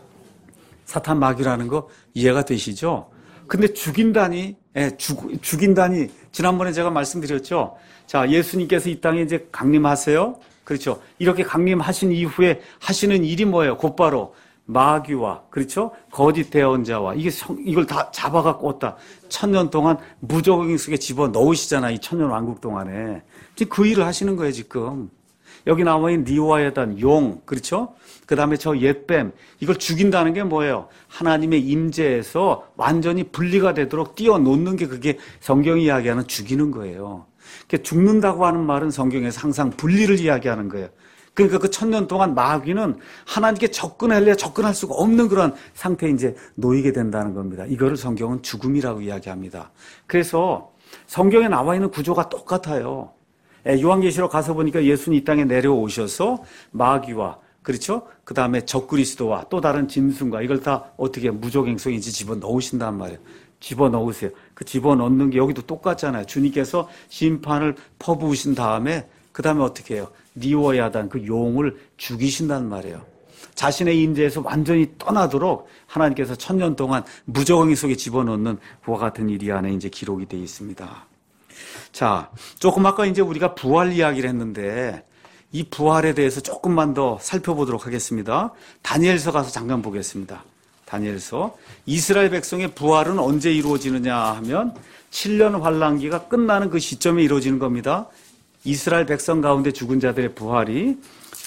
사탄 마귀라는 거 이해가 되시죠? 근데 죽인다니, 예, 죽, 죽인다니 지난번에 제가 말씀드렸죠. 자, 예수님께서 이 땅에 이제 강림하세요. 그렇죠. 이렇게 강림하신 이후에 하시는 일이 뭐예요? 곧바로 마귀와, 그렇죠? 거짓 대언자와, 이게 성, 이걸 다 잡아갖고 왔다. 천년 동안 무적행 속에 집어 넣으시잖아, 이 천년 왕국 동안에. 지금 그 일을 하시는 거예요, 지금. 여기 나와 있는 리와야단, 용, 그렇죠? 그 다음에 저 옛뱀, 이걸 죽인다는 게 뭐예요? 하나님의 임재에서 완전히 분리가 되도록 띄워놓는 게 그게 성경이 이야기하는 죽이는 거예요. 죽는다고 하는 말은 성경에서 항상 분리를 이야기하는 거예요. 그러니까 그 천년 동안 마귀는 하나님께 접근하려 접근할 수가 없는 그런 상태에 이제 놓이게 된다는 겁니다. 이거를 성경은 죽음이라고 이야기합니다. 그래서 성경에 나와 있는 구조가 똑같아요. 요한계시록 가서 보니까 예수님 이 땅에 내려오셔서 마귀와 그렇죠? 그 다음에 적그리스도와 또 다른 짐승과 이걸 다 어떻게 무적행성인지 집어넣으신단 말이에요. 집어넣으세요. 그 집어넣는 게 여기도 똑같잖아요. 주님께서 심판을 퍼부으신 다음에 그 다음에 어떻게 해요? 리워야단 그 용을 죽이신단 말이에요. 자신의 임재에서 완전히 떠나도록 하나님께서 천년 동안 무적행 속에 집어넣는 그와 같은 일이 안에 이제 기록이 되어 있습니다. 자, 조금 아까 이제 우리가 부활 이야기를 했는데 이 부활에 대해서 조금만 더 살펴보도록 하겠습니다. 다니엘서 가서 잠깐 보겠습니다. 다니엘서. 이스라엘 백성의 부활은 언제 이루어지느냐 하면 칠 년 환란기가 끝나는 그 시점에 이루어지는 겁니다. 이스라엘 백성 가운데 죽은 자들의 부활이. 자,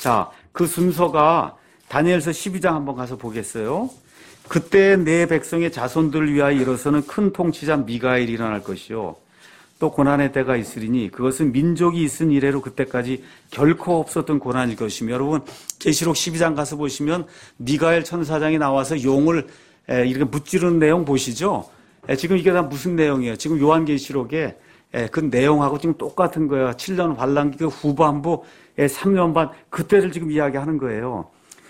그 순서가 다니엘서 십이 장 한번 가서 보겠어요. 그때 내 백성의 자손들을 위하여 일어서는 큰 통치자 미가엘이 일어날 것이요. 또 고난의 때가 있으리니 그것은 민족이 있은 이래로 그때까지 결코 없었던 고난일 것이며, 여러분 계시록 십이 장 가서 보시면 미가엘 천사장이 나와서 용을 이렇게 무찌르는 내용 보시죠. 지금 이게 다 무슨 내용이에요? 지금 요한계시록에 그 내용하고 지금 똑같은 거예요. 칠 년 환란기 그 후반부 삼 년 반 그때를 지금 이야기하는 거예요.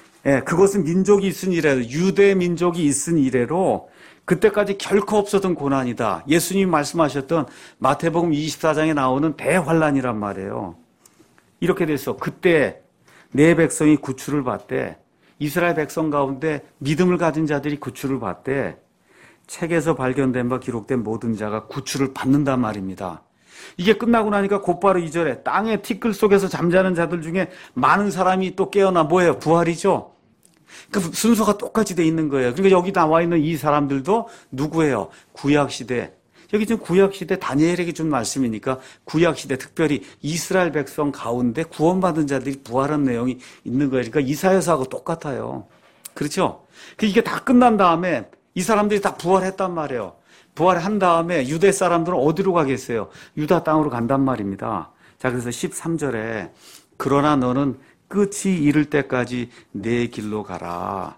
그것은 민족이 있은 이래로, 유대 민족이 있은 이래로 그때까지 결코 없었던 고난이다. 예수님이 말씀하셨던 마태복음 이십사 장에 나오는 대환란이란 말이에요. 이렇게 돼서 그때 내 백성이 구출을 받되, 이스라엘 백성 가운데 믿음을 가진 자들이 구출을 받되 책에서 발견된 바 기록된 모든 자가 구출을 받는단 말입니다. 이게 끝나고 나니까 곧바로 이 절에 땅의 티끌 속에서 잠자는 자들 중에 많은 사람이 또 깨어나 뭐예요? 부활이죠. 그 순서가 똑같이 돼 있는 거예요. 그러니까 여기 나와 있는 이 사람들도 누구예요? 구약시대. 여기 지금 구약시대 다니엘에게 준 말씀이니까 구약시대, 특별히 이스라엘 백성 가운데 구원받은 자들이 부활한 내용이 있는 거예요. 그러니까 이사야서하고 똑같아요. 그렇죠? 이게 다 끝난 다음에 이 사람들이 다 부활했단 말이에요. 부활한 다음에 유대 사람들은 어디로 가겠어요? 유다 땅으로 간단 말입니다. 자, 그래서 십삼 절에 그러나 너는 끝이 이를 때까지 내 길로 가라.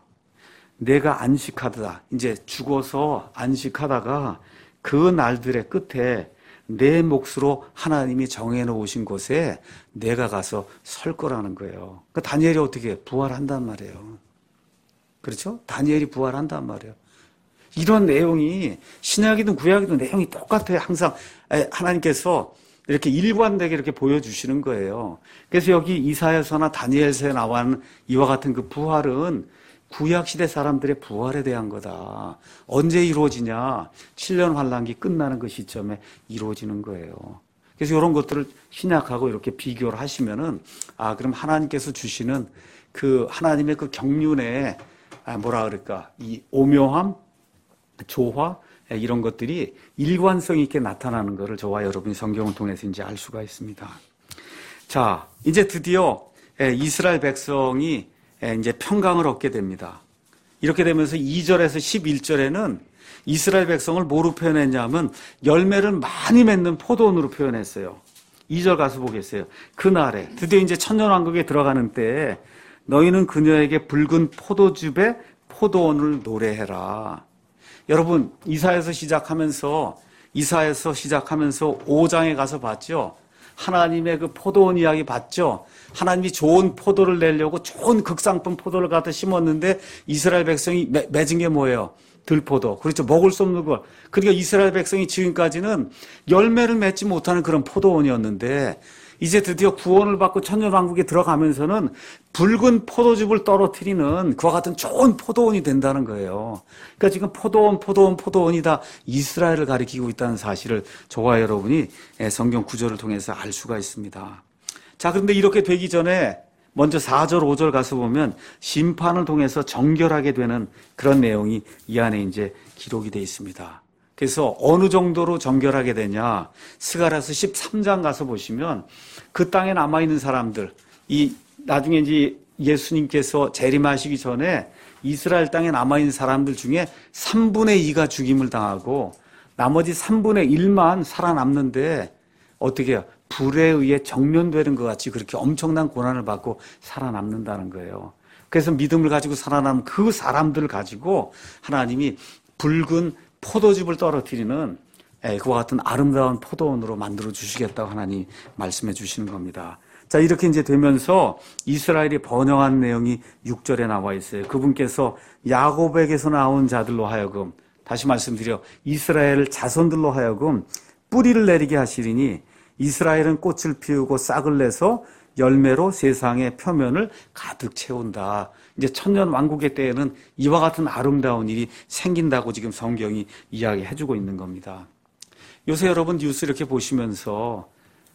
내가 안식하다. 이제 죽어서 안식하다가 그 날들의 끝에 내 몫으로 하나님이 정해놓으신 곳에 내가 가서 설 거라는 거예요. 그러니까 다니엘이 어떻게 부활한단 말이에요. 그렇죠? 다니엘이 부활한단 말이에요. 이런 내용이 신약이든 구약이든 내용이 똑같아요. 항상 하나님께서 이렇게 일관되게 이렇게 보여주시는 거예요. 그래서 여기 이사야서나 다니엘서에 나와는 이와 같은 그 부활은 구약시대 사람들의 부활에 대한 거다. 언제 이루어지냐? 칠 년 환란기 끝나는 그 시점에 이루어지는 거예요. 그래서 이런 것들을 신약하고 이렇게 비교를 하시면은, 아, 그럼 하나님께서 주시는 그 하나님의 그 경륜의, 아, 뭐라 그럴까, 이 오묘함, 조화, 이런 것들이 일관성 있게 나타나는 것을 저와 여러분이 성경을 통해서 이제 알 수가 있습니다. 자, 이제 드디어 이스라엘 백성이 이제 평강을 얻게 됩니다. 이렇게 되면서 이 절에서 십일 절에는 이스라엘 백성을 뭐로 표현했냐면 열매를 많이 맺는 포도원으로 표현했어요. 이 절 가서 보겠어요. 그날에 드디어 이제 천년왕국에 들어가는 때에 너희는 그녀에게 붉은 포도즙에 포도원을 노래해라. 여러분, 이사야서 시작하면서 이사야서 시작하면서 오 장에 가서 봤죠. 하나님의 그 포도원 이야기 봤죠. 하나님이 좋은 포도를 내려고 좋은 극상품 포도를 갖다 심었는데 이스라엘 백성이 매, 맺은 게 뭐예요? 들포도. 그렇죠. 먹을 수 없는 걸. 그러니까 이스라엘 백성이 지금까지는 열매를 맺지 못하는 그런 포도원이었는데 이제 드디어 구원을 받고 천년왕국에 들어가면서는 붉은 포도즙을 떨어뜨리는 그와 같은 좋은 포도원이 된다는 거예요. 그러니까 지금 포도원, 포도원, 포도원이다 이스라엘을 가리키고 있다는 사실을 저와 여러분이 성경 구절을 통해서 알 수가 있습니다. 자, 그런데 이렇게 되기 전에 먼저 사 절, 오 절 가서 보면 심판을 통해서 정결하게 되는 그런 내용이 이 안에 이제 기록이 되어 있습니다. 그래서 어느 정도로 정결하게 되냐? 스가랴서 십삼 장 가서 보시면 그 땅에 남아있는 사람들, 이 나중에 이제 예수님께서 재림하시기 전에 이스라엘 땅에 남아있는 사람들 중에 삼분의 이가 죽임을 당하고 나머지 삼분의 일만 살아남는데 어떻게 해요? 불에 의해 정면되는 것 같이 그렇게 엄청난 고난을 받고 살아남는다는 거예요. 그래서 믿음을 가지고 살아남은 그 사람들을 가지고 하나님이 붉은 포도즙을 떨어뜨리는 그와 같은 아름다운 포도원으로 만들어 주시겠다고 하나님 말씀해 주시는 겁니다. 자, 이렇게 이제 되면서 이스라엘이 번영한 내용이 육 절에 나와 있어요. 그분께서 야곱에게서 나온 자들로 하여금, 다시 말씀드려 이스라엘 자손들로 하여금 뿌리를 내리게 하시리니 이스라엘은 꽃을 피우고 싹을 내서 열매로 세상의 표면을 가득 채운다. 이제 천년 왕국의 때에는 이와 같은 아름다운 일이 생긴다고 지금 성경이 이야기해주고 있는 겁니다. 요새 여러분 뉴스 이렇게 보시면서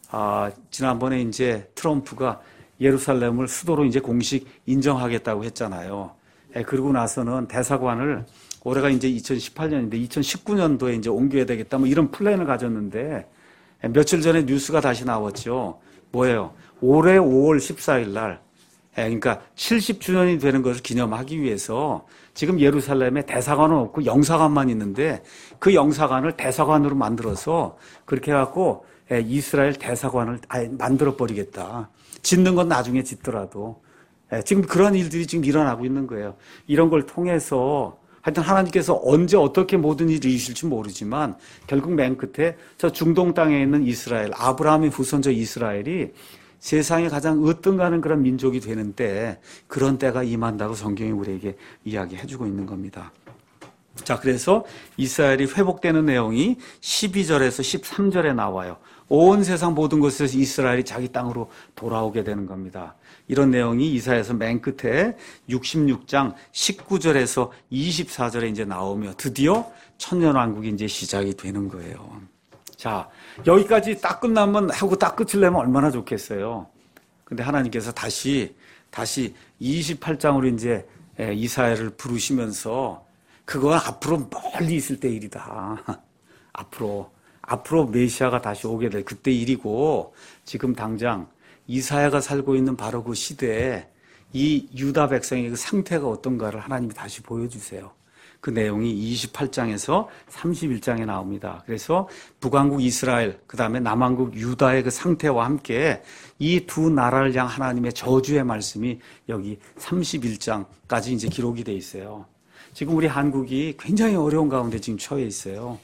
아, 지난번에 이제 트럼프가 예루살렘을 수도로 이제 공식 인정하겠다고 했잖아요. 예, 그러고 나서는 대사관을 올해가 이제 이천십팔 년인데 이천십구 년도에 이제 옮겨야 되겠다 뭐 이런 플랜을 가졌는데 예, 며칠 전에 뉴스가 다시 나왔죠. 뭐예요? 올해 오월 십사일 날 예, 그러니까 칠십 주년이 되는 것을 기념하기 위해서 지금 예루살렘에 대사관은 없고 영사관만 있는데 그 영사관을 대사관으로 만들어서 그렇게 해갖고 예, 이스라엘 대사관을 아예 만들어버리겠다. 짓는 건 나중에 짓더라도. 예, 지금 그런 일들이 지금 일어나고 있는 거예요. 이런 걸 통해서 하여튼 하나님께서 언제 어떻게 모든 일이 이루실지 모르지만 결국 맨 끝에 저 중동 땅에 있는 이스라엘, 아브라함의 후손자 이스라엘이 세상에 가장 으뜸가는 그런 민족이 되는 때, 그런 때가 임한다고 성경이 우리에게 이야기해주고 있는 겁니다. 자, 그래서 이스라엘이 회복되는 내용이 십이 절에서 십삼 절에 나와요. 온 세상 모든 곳에서 이스라엘이 자기 땅으로 돌아오게 되는 겁니다. 이런 내용이 이사야서 맨 끝에 육십육 장 십구 절에서 이십사 절에 이제 나오며 드디어 천년왕국이 이제 시작이 되는 거예요. 자, 여기까지 딱 끝나면 하고 딱 끝을 내면 얼마나 좋겠어요. 근데 하나님께서 다시, 다시 이십팔 장으로 이제 이사야를 부르시면서 그건 앞으로 멀리 있을 때 일이다. 앞으로, 앞으로 메시아가 다시 오게 될 그때 일이고, 지금 당장 이사야가 살고 있는 바로 그 시대에 이 유다 백성의 그 상태가 어떤가를 하나님이 다시 보여주세요. 그 내용이 이십팔 장에서 삼십일 장에 나옵니다. 그래서 북왕국 이스라엘, 그 다음에 남왕국 유다의 그 상태와 함께 이 두 나라를 향한 하나님의 저주의 말씀이 여기 삼십일 장까지 이제 기록이 돼 있어요. 지금 우리 한국이 굉장히 어려운 가운데 지금 처해 있어요.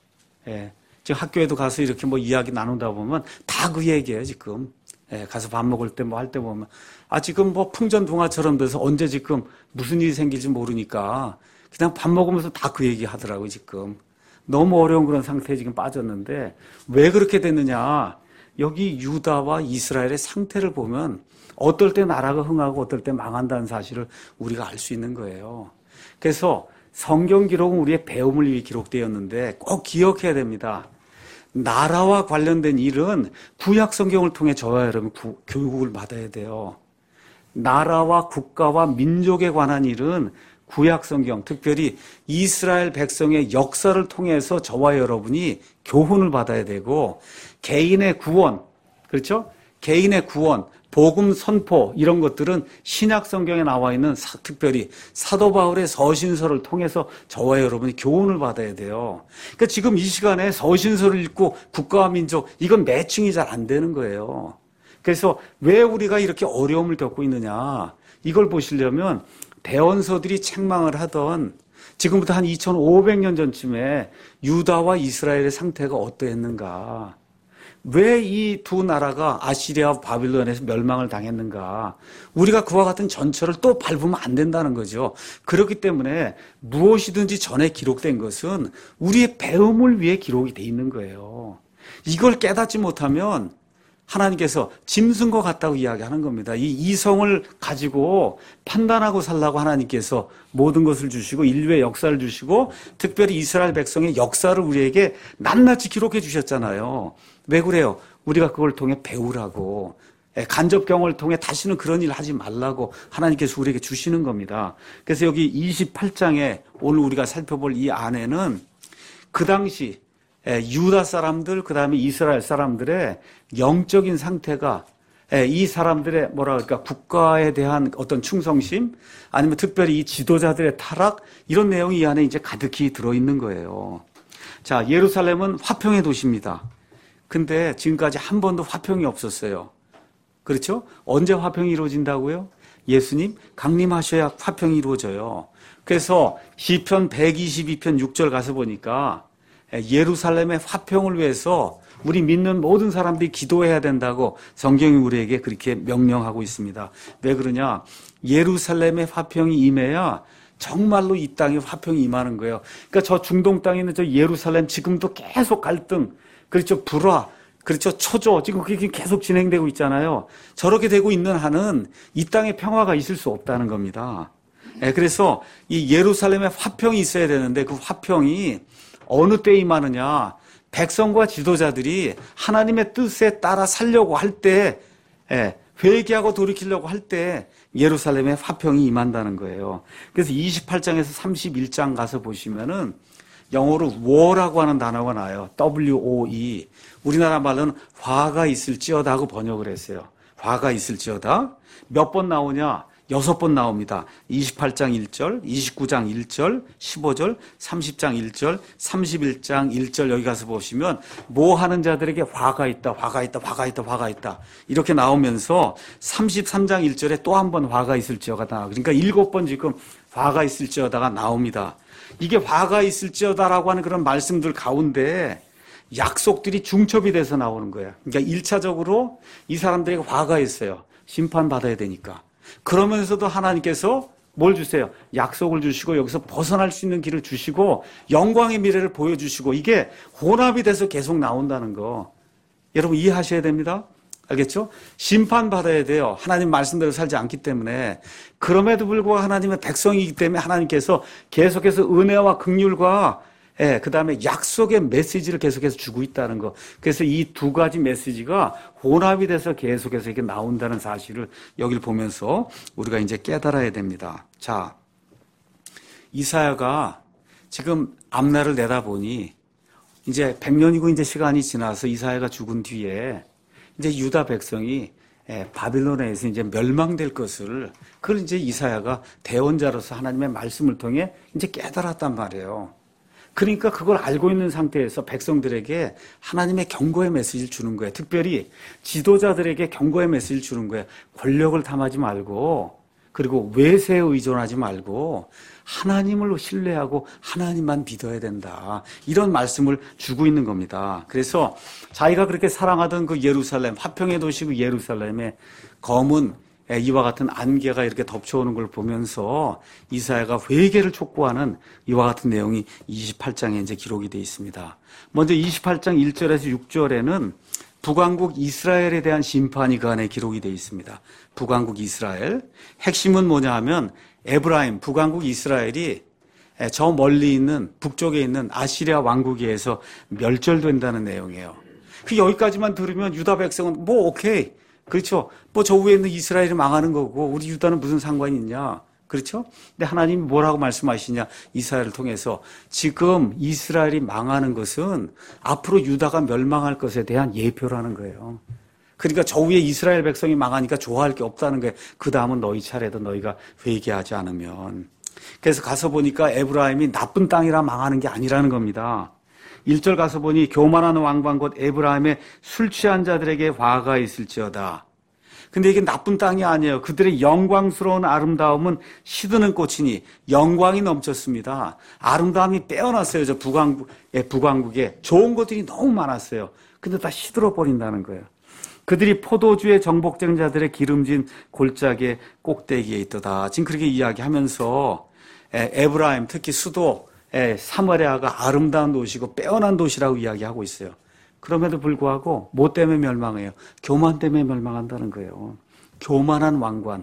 예. 지금 학교에도 가서 이렇게 뭐 이야기 나누다 보면 다 그 얘기예요, 지금. 예, 가서 밥 먹을 때 뭐 할 때 보면. 아, 지금 뭐 풍전등화처럼 돼서 언제 지금 무슨 일이 생길지 모르니까 그냥 밥 먹으면서 다 그 얘기 하더라고요, 지금. 너무 어려운 그런 상태에 지금 빠졌는데 왜 그렇게 됐느냐. 여기 유다와 이스라엘의 상태를 보면 어떨 때 나라가 흥하고 어떨 때 망한다는 사실을 우리가 알 수 있는 거예요. 그래서 성경 기록은 우리의 배움을 위해 기록되었는데 꼭 기억해야 됩니다. 나라와 관련된 일은 구약 성경을 통해 저와 여러분 구, 교육을 받아야 돼요. 나라와 국가와 민족에 관한 일은 구약 성경, 특별히 이스라엘 백성의 역사를 통해서 저와 여러분이 교훈을 받아야 되고, 개인의 구원, 그렇죠? 개인의 구원, 복음 선포 이런 것들은 신약 성경에 나와 있는 사, 특별히 사도 바울의 서신서를 통해서 저와 여러분이 교훈을 받아야 돼요. 그러니까 지금 이 시간에 서신서를 읽고 국가와 민족 이건 매칭이 잘 안 되는 거예요. 그래서 왜 우리가 이렇게 어려움을 겪고 있느냐, 이걸 보시려면 대원서들이 책망을 하던 지금부터 한 이천오백 년 전쯤에 유다와 이스라엘의 상태가 어떠했는가, 왜 이 두 나라가 아시리아와 바빌론에서 멸망을 당했는가, 우리가 그와 같은 전철을 또 밟으면 안 된다는 거죠. 그렇기 때문에 무엇이든지 전에 기록된 것은 우리의 배움을 위해 기록이 돼 있는 거예요. 이걸 깨닫지 못하면 하나님께서 짐승과 같다고 이야기하는 겁니다. 이 이성을 가지고 판단하고 살라고 하나님께서 모든 것을 주시고 인류의 역사를 주시고 특별히 이스라엘 백성의 역사를 우리에게 낱낱이 기록해 주셨잖아요. 왜 그래요? 우리가 그걸 통해 배우라고, 간접경험을 통해 다시는 그런 일 하지 말라고 하나님께서 우리에게 주시는 겁니다. 그래서 여기 이십팔 장에 오늘 우리가 살펴볼 이 안에는 그 당시 유다 사람들, 그 다음에 이스라엘 사람들의 영적인 상태가, 이 사람들의 뭐라 그럴까, 국가에 대한 어떤 충성심, 아니면 특별히 이 지도자들의 타락, 이런 내용이 이 안에 이제 가득히 들어있는 거예요. 자, 예루살렘은 화평의 도시입니다. 근데 지금까지 한 번도 화평이 없었어요. 그렇죠? 언제 화평이 이루어진다고요? 예수님 강림하셔야 화평이 이루어져요. 그래서 시편 백이십이 편 육 절 가서 보니까 예루살렘의 화평을 위해서 우리 믿는 모든 사람들이 기도해야 된다고 성경이 우리에게 그렇게 명령하고 있습니다. 왜 그러냐? 예루살렘의 화평이 임해야 정말로 이 땅에 화평이 임하는 거예요. 그러니까 저 중동 땅에 있는 저 예루살렘 지금도 계속 갈등, 그렇죠? 불화, 그렇죠? 초조, 지금 그게 계속 진행되고 있잖아요. 저렇게 되고 있는 한은 이 땅에 평화가 있을 수 없다는 겁니다. 그래서 이 예루살렘에 화평이 있어야 되는데 그 화평이 어느 때 임하느냐, 백성과 지도자들이 하나님의 뜻에 따라 살려고 할 때, 회개하고 돌이키려고 할 때 예루살렘에 화평이 임한다는 거예요. 그래서 이십팔 장에서 삼십일 장 가서 보시면은 영어로 war라고 하는 단어가 나와요. 더블유 오 이. 우리나라 말로는 화가 있을지어다 하고 번역을 했어요. 화가 있을지어다. 몇 번 나오냐? 여섯 번 나옵니다. 이십팔 장 일 절, 이십구 장 일 절, 십오 절, 삼십 장 일 절, 삼십일 장 일 절 여기 가서 보시면 뭐 하는 자들에게 화가 있다, 화가 있다, 화가 있다, 화가 있다 이렇게 나오면서 삼십삼 장 일 절에 또 한 번 화가 있을지어다. 그러니까 일곱 번 지금 화가 있을지어다가 나옵니다. 이게 화가 있을지어다라고 하는 그런 말씀들 가운데 약속들이 중첩이 돼서 나오는 거예요. 그러니까 일 차적으로 이 사람들에게 화가 있어요. 심판받아야 되니까. 그러면서도 하나님께서 뭘 주세요? 약속을 주시고 여기서 벗어날 수 있는 길을 주시고 영광의 미래를 보여주시고 이게 혼합이 돼서 계속 나온다는 거. 여러분 이해하셔야 됩니다. 알겠죠? 심판받아야 돼요. 하나님 말씀대로 살지 않기 때문에. 그럼에도 불구하고 하나님의 백성이기 때문에 하나님께서 계속해서 은혜와 긍휼과 예, 그 다음에 약속의 메시지를 계속해서 주고 있다는 거. 그래서 이 두 가지 메시지가 혼합이 돼서 계속해서 이렇게 나온다는 사실을 여기를 보면서 우리가 이제 깨달아야 됩니다. 자, 이사야가 지금 앞날을 내다보니 이제 백 년이고 이제 시간이 지나서 이사야가 죽은 뒤에 이제 유다 백성이 예, 바빌론에서 이제 멸망될 것을 그걸 이제 이사야가 대언자로서 하나님의 말씀을 통해 이제 깨달았단 말이에요. 그러니까 그걸 알고 있는 상태에서 백성들에게 하나님의 경고의 메시지를 주는 거예요. 특별히 지도자들에게 경고의 메시지를 주는 거예요. 권력을 탐하지 말고 그리고 외세에 의존하지 말고 하나님을 신뢰하고 하나님만 믿어야 된다. 이런 말씀을 주고 있는 겁니다. 그래서 자기가 그렇게 사랑하던 그 예루살렘, 화평의 도시 그 예루살렘에 검은 이와 같은 안개가 이렇게 덮쳐오는 걸 보면서 이사야가 회개를 촉구하는 이와 같은 내용이 이십팔 장에 이제 기록이 되어 있습니다. 먼저 이십팔 장 일 절에서 육 절에는 북왕국 이스라엘에 대한 심판이 그 안에 기록이 되어 있습니다. 북왕국 이스라엘. 핵심은 뭐냐 하면 에브라임, 북왕국 이스라엘이 저 멀리 있는 북쪽에 있는 아시리아 왕국에 의해서 멸절된다는 내용이에요. 그 여기까지만 들으면 유다 백성은 뭐 오케이. 그렇죠. 뭐 저 위에 있는 이스라엘이 망하는 거고 우리 유다는 무슨 상관이 있냐. 그렇죠. 근데 하나님이 뭐라고 말씀하시냐. 이사야를 통해서 지금 이스라엘이 망하는 것은 앞으로 유다가 멸망할 것에 대한 예표라는 거예요. 그러니까 저 위에 이스라엘 백성이 망하니까 좋아할 게 없다는 거예요. 그 다음은 너희 차례도 너희가 회개하지 않으면. 그래서 가서 보니까 에브라임이 나쁜 땅이라 망하는 게 아니라는 겁니다. 일 절 가서 보니 교만한 왕방 곧 에브라임의 술 취한 자들에게 화가 있을지어다. 근데 이게 나쁜 땅이 아니에요. 그들의 영광스러운 아름다움은 시드는 꽃이니 영광이 넘쳤습니다. 아름다움이 빼어났어요. 저 북왕국, 예, 북왕국에 좋은 것들이 너무 많았어요. 근데 다 시들어 버린다는 거예요. 그들이 포도주의 정복된 자들의 기름진 골짜기의 꼭대기에 있도다. 지금 그렇게 이야기하면서 에브라임 특히 수도 예, 사마리아가 아름다운 도시고 빼어난 도시라고 이야기하고 있어요. 그럼에도 불구하고 뭐 때문에 멸망해요? 교만 때문에 멸망한다는 거예요. 교만한 왕관.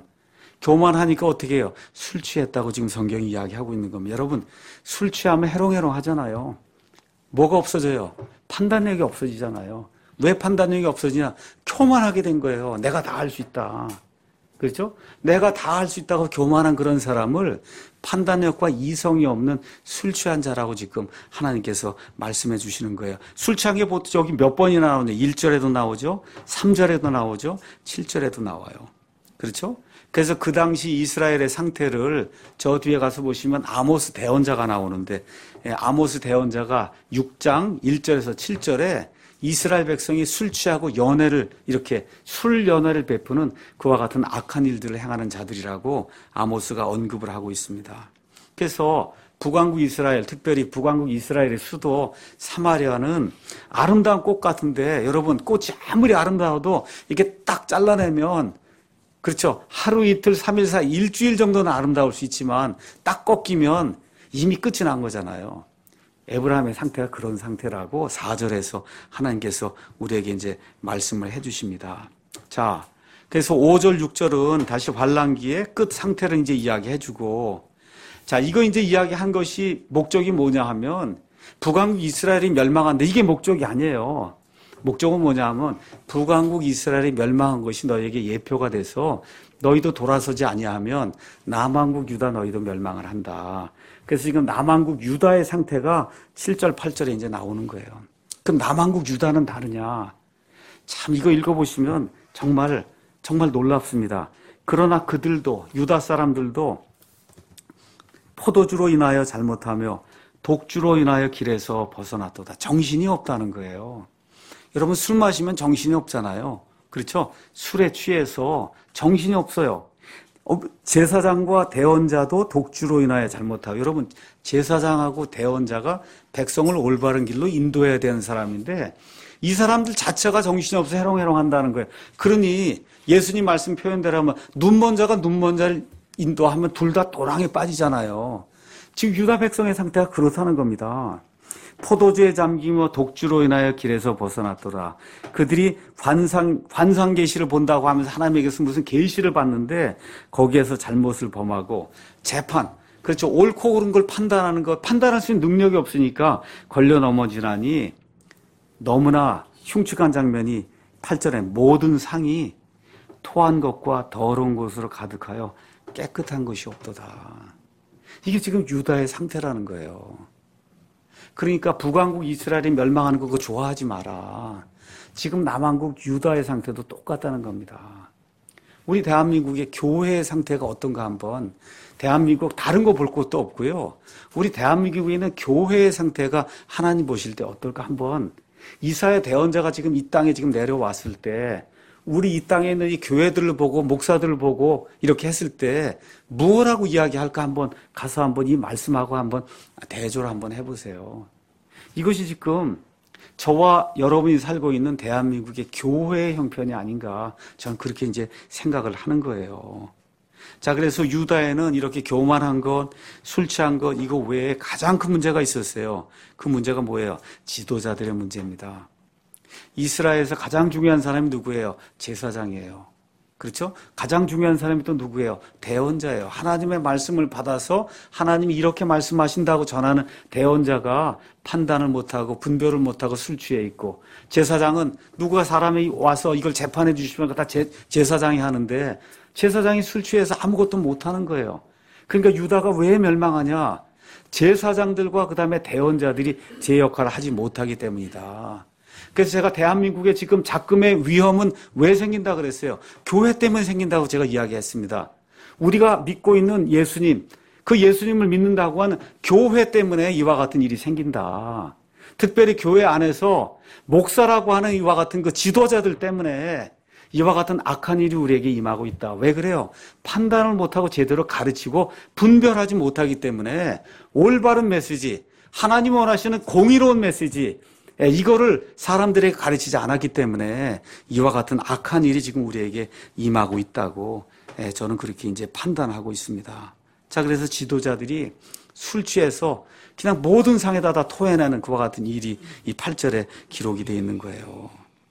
교만하니까 어떻게 해요? 술 취했다고 지금 성경이 이야기하고 있는 겁니다. 여러분, 술 취하면 해롱해롱 하잖아요. 뭐가 없어져요? 판단력이 없어지잖아요. 왜 판단력이 없어지냐? 교만하게 된 거예요. 내가 다 할 수 있다. 그렇죠? 내가 다 할 수 있다고 교만한 그런 사람을 판단력과 이성이 없는 술 취한 자라고 지금 하나님께서 말씀해 주시는 거예요. 술 취한 게 보통 여기 몇 번이나 나오냐? 일 절에도 나오죠. 삼 절에도 나오죠. 칠 절에도 나와요. 그렇죠? 그래서 그 당시 이스라엘의 상태를 저 뒤에 가서 보시면 아모스 대언자가 나오는데 아모스 대언자가 육 장 일 절에서 칠 절에 이스라엘 백성이 술 취하고 연회를 이렇게 술 연회를 베푸는 그와 같은 악한 일들을 행하는 자들이라고 아모스가 언급을 하고 있습니다. 그래서 북왕국 이스라엘, 특별히 북왕국 이스라엘의 수도 사마리아는 아름다운 꽃 같은데 여러분 꽃이 아무리 아름다워도 이게 딱 잘라내면 그렇죠. 하루 이틀 삼 일 사 일주일 정도는 아름다울 수 있지만 딱 꺾이면 이미 끝이 난 거잖아요. 에브라임의 상태가 그런 상태라고 사 절에서 하나님께서 우리에게 이제 말씀을 해 주십니다. 자, 그래서 오 절, 육 절은 다시 환란기의 끝 상태를 이제 이야기해 주고, 자, 이거 이제 이야기한 것이 목적이 뭐냐 하면, 북왕국 이스라엘이 멸망한데 이게 목적이 아니에요. 목적은 뭐냐 하면, 북왕국 이스라엘이 멸망한 것이 너에게 예표가 돼서 너희도 돌아서지 아니하면 남왕국 유다 너희도 멸망을 한다. 그래서 지금 남왕국 유다의 상태가 칠 절, 팔 절에 이제 나오는 거예요. 그럼 남왕국 유다는 다르냐? 참 이거 읽어보시면 정말 정말 놀랍습니다. 그러나 그들도, 유다 사람들도 포도주로 인하여 잘못하며 독주로 인하여 길에서 벗어났도다. 정신이 없다는 거예요. 여러분, 술 마시면 정신이 없잖아요. 그렇죠? 술에 취해서 정신이 없어요. 제사장과 대언자도 독주로 인하여 잘못하고, 여러분, 제사장하고 대언자가 백성을 올바른 길로 인도해야 되는 사람인데 이 사람들 자체가 정신이 없어 해롱해롱 한다는 거예요. 그러니 예수님 말씀 표현대로 하면 눈먼 자가 눈먼 자를 인도하면 둘 다 도랑에 빠지잖아요. 지금 유다 백성의 상태가 그렇다는 겁니다. 포도주에 잠기며 독주로 인하여 길에서 벗어났더라. 그들이 환상, 환상 계시를 본다고 하면서 하나님에게서 무슨 계시를 봤는데 거기에서 잘못을 범하고 재판, 그렇죠. 옳고 그른 걸 판단하는 것, 판단할 수 있는 능력이 없으니까 걸려 넘어지나니 너무나 흉측한 장면이 팔 절에 모든 상이 토한 것과 더러운 것으로 가득하여 깨끗한 것이 없도다. 이게 지금 유다의 상태라는 거예요. 그러니까 북왕국 이스라엘이 멸망하는 거 그거 좋아하지 마라. 지금 남왕국 유다의 상태도 똑같다는 겁니다. 우리 대한민국의 교회의 상태가 어떤가 한번, 대한민국 다른 거 볼 것도 없고요. 우리 대한민국에 있는 교회의 상태가 하나님 보실 때 어떨까 한번, 이사야 대언자가 지금 이 땅에 지금 내려왔을 때 우리 이 땅에 있는 이 교회들을 보고 목사들을 보고 이렇게 했을 때 무엇라고 이야기할까 한번 가서 한번 이 말씀하고 한번 대조를 한번 해보세요. 이것이 지금 저와 여러분이 살고 있는 대한민국의 교회의 형편이 아닌가 저는 그렇게 이제 생각을 하는 거예요. 자, 그래서 유다에는 이렇게 교만한 것, 술 취한 것 이거 외에 가장 큰 문제가 있었어요. 그 문제가 뭐예요? 지도자들의 문제입니다. 이스라엘에서 가장 중요한 사람이 누구예요? 제사장이에요. 그렇죠? 가장 중요한 사람이 또 누구예요? 대언자예요. 하나님의 말씀을 받아서 하나님이 이렇게 말씀하신다고 전하는 대언자가 판단을 못하고 분별을 못하고 술 취해 있고, 제사장은 누가 사람이 와서 이걸 재판해 주시면 다 제, 제사장이 하는데 제사장이 술 취해서 아무것도 못하는 거예요. 그러니까 유다가 왜 멸망하냐? 제사장들과 그 다음에 대언자들이 제 역할을 하지 못하기 때문이다. 그래서 제가 대한민국에 지금 작금의 위험은 왜 생긴다 그랬어요? 교회 때문에 생긴다고 제가 이야기했습니다. 우리가 믿고 있는 예수님, 그 예수님을 믿는다고 하는 교회 때문에 이와 같은 일이 생긴다. 특별히 교회 안에서 목사라고 하는 이와 같은 그 지도자들 때문에 이와 같은 악한 일이 우리에게 임하고 있다. 왜 그래요? 판단을 못하고 제대로 가르치고 분별하지 못하기 때문에 올바른 메시지, 하나님 원하시는 공의로운 메시지, 이거를 사람들에게 가르치지 않았기 때문에 이와 같은 악한 일이 지금 우리에게 임하고 있다고 저는 그렇게 이제 판단하고 있습니다. 자, 그래서 지도자들이 술 취해서 그냥 모든 상에다 다 토해내는 그와 같은 일이 이 팔 절에 기록이 되어 있는 거예요.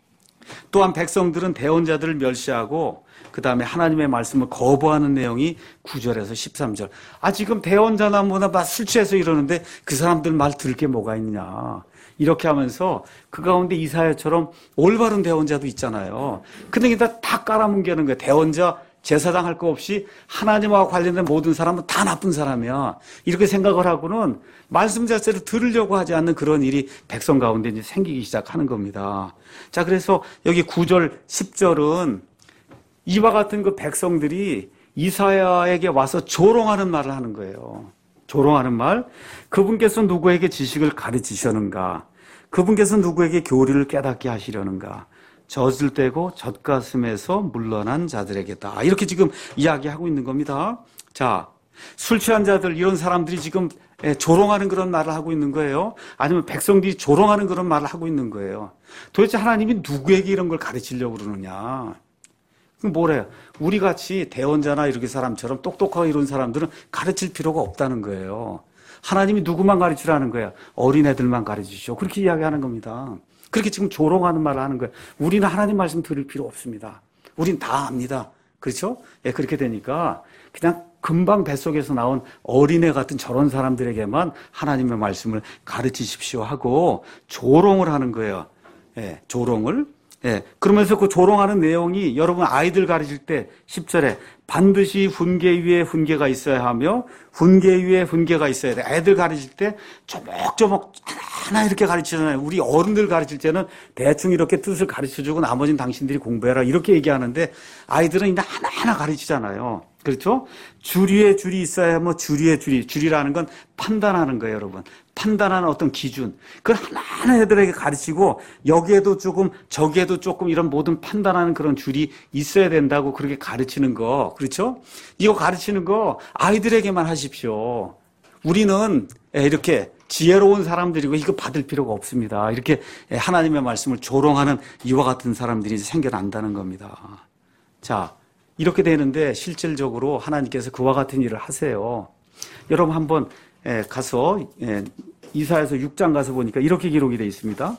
또한 백성들은 대언자들을 멸시하고 그 다음에 하나님의 말씀을 거부하는 내용이 구 절에서 십삼 절. 아, 지금 대언자나 뭐나 막 술 취해서 이러는데 그 사람들 말 들을 게 뭐가 있냐. 이렇게 하면서 그 가운데 이사야처럼 올바른 대언자도 있잖아요. 근데 다, 다 깔아뭉개는 거예요. 대언자, 제사장 할 거 없이 하나님과 관련된 모든 사람은 다 나쁜 사람이야. 이렇게 생각을 하고는 말씀 자체를 들으려고 하지 않는 그런 일이 백성 가운데 이제 생기기 시작하는 겁니다. 자, 그래서 여기 구 절, 십 절은 이와 같은 그 백성들이 이사야에게 와서 조롱하는 말을 하는 거예요. 조롱하는 말. 그분께서 누구에게 지식을 가르치셨는가? 그분께서 누구에게 교리를 깨닫게 하시려는가? 젖을 떼고 젖가슴에서 물러난 자들에게다. 이렇게 지금 이야기하고 있는 겁니다. 자, 술 취한 자들, 이런 사람들이 지금 조롱하는 그런 말을 하고 있는 거예요. 아니면 백성들이 조롱하는 그런 말을 하고 있는 거예요. 도대체 하나님이 누구에게 이런 걸 가르치려고 그러느냐? 그럼 뭐래요? 우리 같이 대언자나 이렇게 사람처럼 똑똑하고 이런 사람들은 가르칠 필요가 없다는 거예요. 하나님이 누구만 가르치라는 거예요? 어린애들만 가르치시오. 그렇게 이야기하는 겁니다. 그렇게 지금 조롱하는 말을 하는 거예요. 우리는 하나님 말씀 들을 필요 없습니다. 우린 다 압니다. 그렇죠? 예, 그렇게 되니까 그냥 금방 뱃속에서 나온 어린애 같은 저런 사람들에게만 하나님의 말씀을 가르치십시오 하고 조롱을 하는 거예요. 예, 조롱을. 예, 그러면서 그 조롱하는 내용이 여러분 아이들 가르칠 때 십 절에 반드시 훈계 위에 훈계가 있어야 하며 훈계 위에 훈계가 있어야 돼. 애들 가르칠 때 조목조목 하나하나 이렇게 가르치잖아요. 우리 어른들 가르칠 때는 대충 이렇게 뜻을 가르쳐주고 나머지는 당신들이 공부해라 이렇게 얘기하는데 아이들은 이제 하나하나 가르치잖아요. 그렇죠? 주리에 줄이 있어야 뭐 주리에 줄이, 줄이라는 건 판단하는 거예요, 여러분. 판단하는 어떤 기준. 그걸 하나하나 애들에게 가르치고 여기에도 조금 저기에도 조금 이런 모든 판단하는 그런 줄이 있어야 된다고 그렇게 가르치는 거. 그렇죠? 이거 가르치는 거 아이들에게만 하십시오. 우리는 이렇게 지혜로운 사람들이고 이거 받을 필요가 없습니다. 이렇게 하나님의 말씀을 조롱하는 이와 같은 사람들이 생겨난다는 겁니다. 자, 이렇게 되는데 실질적으로 하나님께서 그와 같은 일을 하세요. 여러분 한번 가서 이사야서 육 장 가서 보니까 이렇게 기록이 되어 있습니다.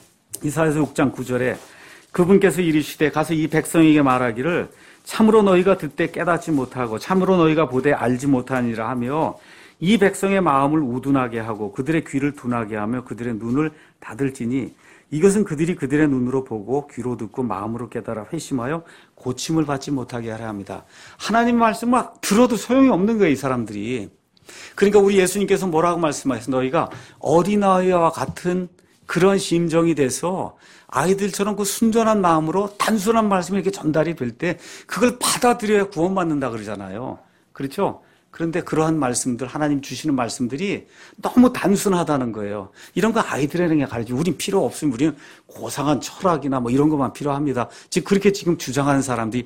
이사야서 육 장 구 절에 그분께서 이르시되 가서 이 백성에게 말하기를 참으로 너희가 듣되 깨닫지 못하고 참으로 너희가 보되 알지 못하니라 하며 이 백성의 마음을 우둔하게 하고 그들의 귀를 둔하게 하며 그들의 눈을 닫을지니 이것은 그들이 그들의 눈으로 보고 귀로 듣고 마음으로 깨달아 회심하여 고침을 받지 못하게 하려 합니다. 하나님 말씀 막 들어도 소용이 없는 거예요, 이 사람들이. 그러니까 우리 예수님께서 뭐라고 말씀하셨어요? 너희가 어린아이와 같은 그런 심정이 돼서 아이들처럼 그 순전한 마음으로 단순한 말씀이 이렇게 전달이 될 때 그걸 받아들여야 구원받는다 그러잖아요. 그렇죠? 그런데 그러한 말씀들, 하나님 주시는 말씀들이 너무 단순하다는 거예요. 이런 거 아이들에게 가르치고 우린 필요 없으면 우리는 고상한 철학이나 뭐 이런 것만 필요합니다. 지금 그렇게 지금 주장하는 사람들이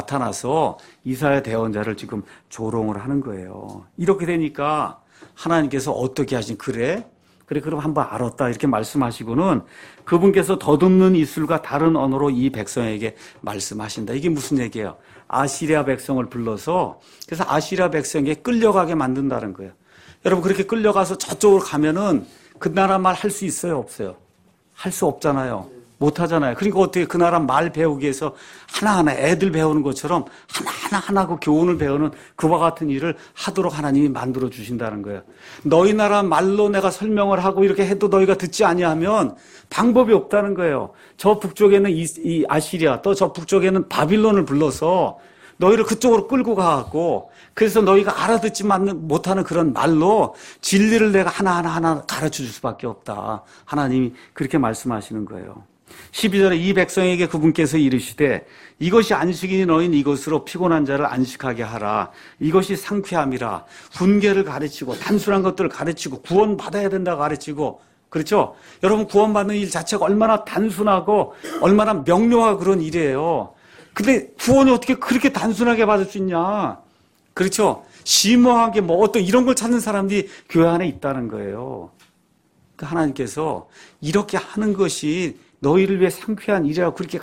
나타나서 이사야 대언자를 지금 조롱을 하는 거예요. 이렇게 되니까 하나님께서 어떻게 하신 그래? 그래 그럼 한번 알았다 이렇게 말씀하시고는 그분께서 더듬는 입술과 다른 언어로 이 백성에게 말씀하신다. 이게 무슨 얘기예요? 아시리아 백성을 불러서 그래서 아시리아 백성에게 끌려가게 만든다는 거예요. 여러분 그렇게 끌려가서 저쪽으로 가면은 그 나라 말 할 수 있어요? 없어요? 할 수 없잖아요. 못 하잖아요. 그러니까 어떻게 그 나라 말 배우기 위해서 하나하나 애들 배우는 것처럼 하나하나 하나 그 교훈을 배우는 그와 같은 일을 하도록 하나님이 만들어 주신다는 거예요. 너희 나라 말로 내가 설명을 하고 이렇게 해도 너희가 듣지 아니하면 방법이 없다는 거예요. 저 북쪽에는 이, 이 아시리아 또 저 북쪽에는 바빌론을 불러서 너희를 그쪽으로 끌고 가고 그래서 너희가 알아듣지 못하는 그런 말로 진리를 내가 하나하나 하나 가르쳐 줄 수밖에 없다. 하나님이 그렇게 말씀하시는 거예요. 십이 절에 이 백성에게 그분께서 이르시되 이것이 안식이니 너희는 이것으로 피곤한 자를 안식하게 하라. 이것이 상쾌함이라. 훈계를 가르치고 단순한 것들을 가르치고 구원받아야 된다고 가르치고 그렇죠? 여러분 구원받는 일 자체가 얼마나 단순하고 얼마나 명료하고 그런 일이에요. 근데 구원이 어떻게 그렇게 단순하게 받을 수 있냐? 그렇죠? 심오하게 뭐 어떤 이런 걸 찾는 사람들이 교회 안에 있다는 거예요. 그러니까 하나님께서 이렇게 하는 것이 너희를 위해 상쾌한 일이라고 그렇게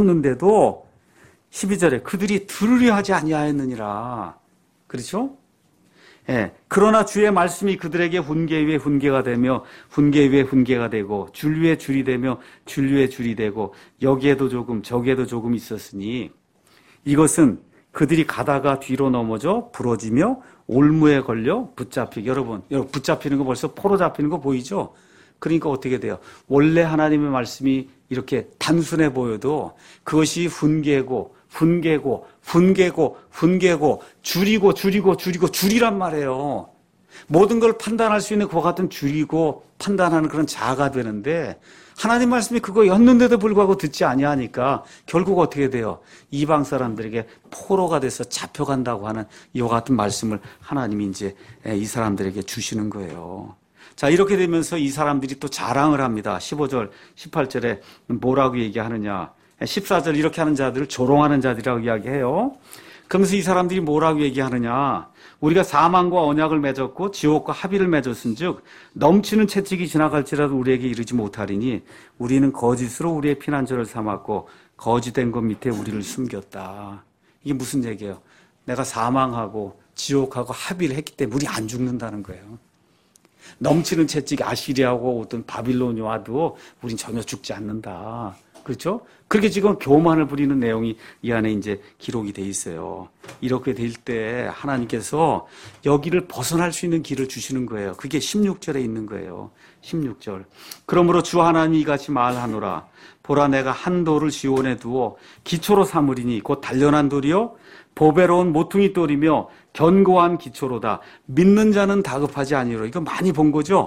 가르쳤는데도 십이 절에 그들이 들으려 하지 아니하였느니라. 그렇죠? 예. 그러나 주의 말씀이 그들에게 훈계 위에 훈계가 되며 훈계 위에 훈계가 되고 줄 위에 줄이 되며 줄 위에 줄이 되고 여기에도 조금 저기에도 조금 있었으니 이것은 그들이 가다가 뒤로 넘어져 부러지며 올무에 걸려 붙잡히기. 여러분, 여러분 붙잡히는 거 벌써 포로 잡히는 거 보이죠? 그러니까 어떻게 돼요? 원래 하나님의 말씀이 이렇게 단순해 보여도 그것이 훈계고 훈계고 훈계고 훈계고 줄이고 줄이고 줄이고 줄이란 말이에요. 모든 걸 판단할 수 있는 그와 같은 줄이고 판단하는 그런 자아가 되는데 하나님 말씀이 그거였는데도 불구하고 듣지 아니하니까 결국 어떻게 돼요? 이방 사람들에게 포로가 돼서 잡혀간다고 하는 이와 같은 말씀을 하나님이 이제 이 사람들에게 주시는 거예요. 자, 이렇게 되면서 이 사람들이 또 자랑을 합니다. 십오 절, 십팔 절에 뭐라고 얘기하느냐. 십사 절 이렇게 하는 자들을 조롱하는 자들이라고 이야기해요. 그러면서 이 사람들이 뭐라고 얘기하느냐. 우리가 사망과 언약을 맺었고 지옥과 합의를 맺었은 즉 넘치는 채찍이 지나갈지라도 우리에게 이르지 못하리니 우리는 거짓으로 우리의 피난처를 삼았고 거짓된 것 밑에 우리를 숨겼다. 이게 무슨 얘기예요? 내가 사망하고 지옥하고 합의를 했기 때문에 우리 안 죽는다는 거예요. 넘치는 채찍이 아시리아하고 어떤 바빌론이 와도 우린 전혀 죽지 않는다. 그렇죠? 그렇게 지금 교만을 부리는 내용이 이 안에 이제 기록이 돼 있어요. 이렇게 될 때 하나님께서 여기를 벗어날 수 있는 길을 주시는 거예요. 그게 십육 절에 있는 거예요. 십육 절. 그러므로 주 하나님이 이같이 말하노라. 보라 내가 한 돌을 시온에 두어 기초로 삼으리니 곧 단련한 돌이요 보배로운 모퉁이 돌이며 견고한 기초로다. 믿는 자는 다급하지 아니로. 이거 많이 본 거죠?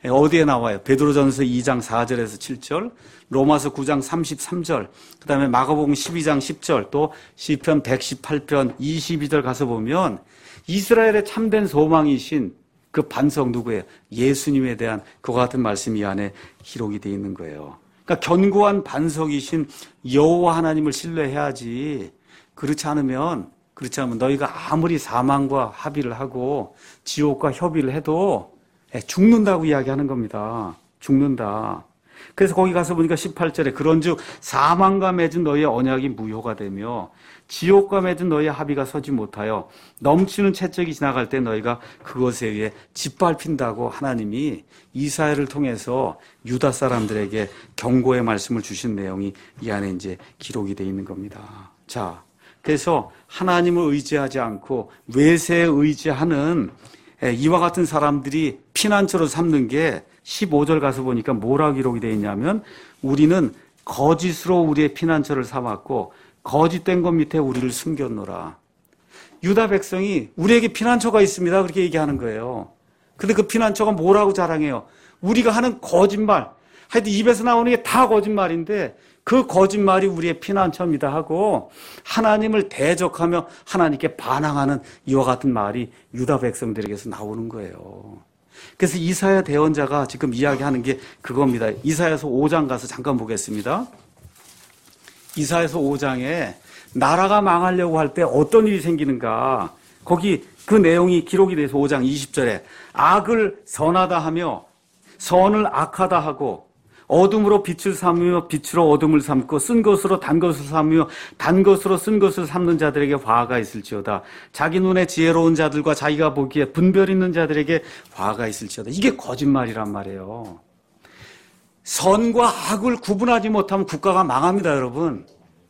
어디에 나와요? 베드로전서 이 장 사 절에서 칠 절, 로마서 구 장 삼십삼 절, 그 다음에 마가복음 십이 장 십 절, 또 시편 백십팔 편 이십이 절 가서 보면 이스라엘의 참된 소망이신 그 반석 누구예요? 예수님에 대한 그와 같은 말씀이 이 안에 기록이 되어 있는 거예요. 그러니까 견고한 반석이신 여호와 하나님을 신뢰해야지. 그렇지 않으면 그렇지 않으면 너희가 아무리 사망과 합의를 하고 지옥과 협의를 해도 죽는다고 이야기하는 겁니다. 죽는다. 그래서 거기 가서 보니까 십팔 절에 그런즉 사망과 맺은 너희의 언약이 무효가 되며 지옥과 맺은 너희의 합의가 서지 못하여 넘치는 채찍이 지나갈 때 너희가 그것에 의해 짓밟힌다고 하나님이 이사야를 통해서 유다 사람들에게 경고의 말씀을 주신 내용이 이 안에 이제 기록이 되어 있는 겁니다. 자, 그래서 하나님을 의지하지 않고 외세에 의지하는 이와 같은 사람들이 피난처로 삼는 게 십오 절 가서 보니까 뭐라고 기록이 되어 있냐면 우리는 거짓으로 우리의 피난처를 삼았고 거짓된 것 밑에 우리를 숨겼노라. 유다 백성이 우리에게 피난처가 있습니다. 그렇게 얘기하는 거예요. 근데 그 피난처가 뭐라고 자랑해요? 우리가 하는 거짓말. 하여튼 입에서 나오는 게 다 거짓말인데 그 거짓말이 우리의 피난처입니다 하고 하나님을 대적하며 하나님께 반항하는 이와 같은 말이 유다 백성들에게서 나오는 거예요. 그래서 이사야 대언자가 지금 이야기하는 게 그겁니다. 이사야서 오 장 가서 잠깐 보겠습니다. 이사야서 오 장에 나라가 망하려고 할 때 어떤 일이 생기는가. 거기 그 내용이 기록이 돼서 오 장 이십 절에 악을 선하다 하며 선을 악하다 하고 어둠으로 빛을 삼으며 빛으로 어둠을 삼고 쓴 것으로 단 것을 삼으며 단 것으로 쓴 것을 삼는 자들에게 화가 있을지어다. 자기 눈에 지혜로운 자들과 자기가 보기에 분별 있는 자들에게 화가 있을지어다. 이게 거짓말이란 말이에요. 선과 악을 구분하지 못하면 국가가 망합니다, 여러분.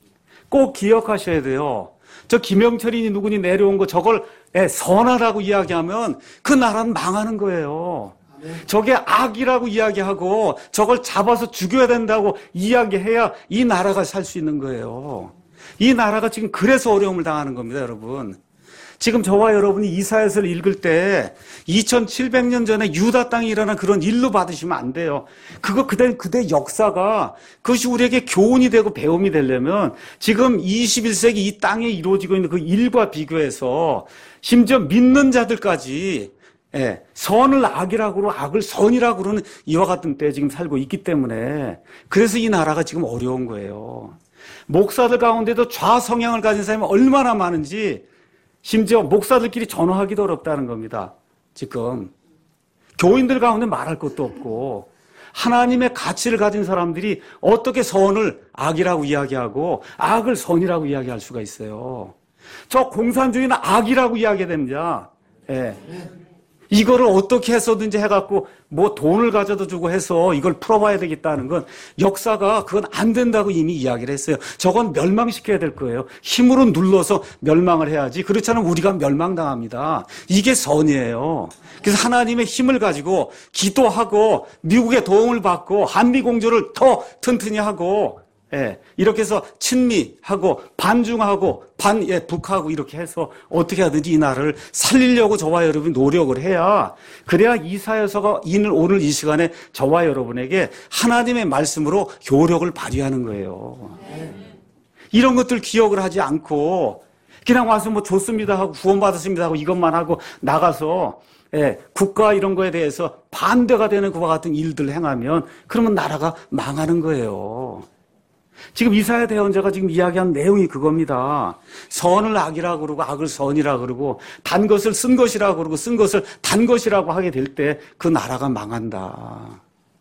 꼭 기억하셔야 돼요. 저 김영철이니 누구니 내려온 거 저걸 선하다고 이야기하면 그 나라는 망하는 거예요. 저게 악이라고 이야기하고 저걸 잡아서 죽여야 된다고 이야기해야 이 나라가 살 수 있는 거예요. 이 나라가 지금 그래서 어려움을 당하는 겁니다, 여러분. 지금 저와 여러분이 이사야서를 읽을 때 이천칠백 년 전에 유다 땅에 일어난 그런 일로 받으시면 안 돼요. 그거 그대, 그대 역사가 그것이 우리에게 교훈이 되고 배움이 되려면 지금 이십일 세기 이 땅에 이루어지고 있는 그 일과 비교해서 심지어 믿는 자들까지 예, 선을 악이라고 그러고 악을 선이라고 그러는 이와 같은 때에 지금 살고 있기 때문에 그래서 이 나라가 지금 어려운 거예요. 목사들 가운데도 좌성향을 가진 사람이 얼마나 많은지 심지어 목사들끼리 전화하기도 어렵다는 겁니다. 지금 교인들 가운데 말할 것도 없고 하나님의 가치를 가진 사람들이 어떻게 선을 악이라고 이야기하고 악을 선이라고 이야기할 수가 있어요. 저 공산주의는 악이라고 이야기됩니다. 예. 이거를 어떻게 해서든지 해갖고 뭐 돈을 가져다 주고 해서 이걸 풀어봐야 되겠다는 건 역사가 그건 안 된다고 이미 이야기를 했어요. 저건 멸망시켜야 될 거예요. 힘으로 눌러서 멸망을 해야지. 그렇지 않으면 우리가 멸망당합니다. 이게 선이에요. 그래서 하나님의 힘을 가지고 기도하고 미국의 도움을 받고 한미공조를 더 튼튼히 하고 예, 이렇게 해서 친미하고 반중하고 반 예, 북하고 이렇게 해서 어떻게 하든지 이 나라를 살리려고 저와 여러분이 노력을 해야 그래야 이사야서가 오늘 이 시간에 저와 여러분에게 하나님의 말씀으로 효력을 발휘하는 거예요. 이런 것들 기억을 하지 않고 그냥 와서 뭐 좋습니다 하고 구원받았습니다 하고 이것만 하고 나가서 예, 국가 이런 거에 대해서 반대가 되는 그와 같은 일들을 행하면 그러면 나라가 망하는 거예요. 지금 이사야 대언자가 지금 이야기한 내용이 그겁니다. 선을 악이라고 그러고 악을 선이라고 그러고 단 것을 쓴 것이라고 그러고 쓴 것을 단 것이라고 하게 될 때 그 나라가 망한다.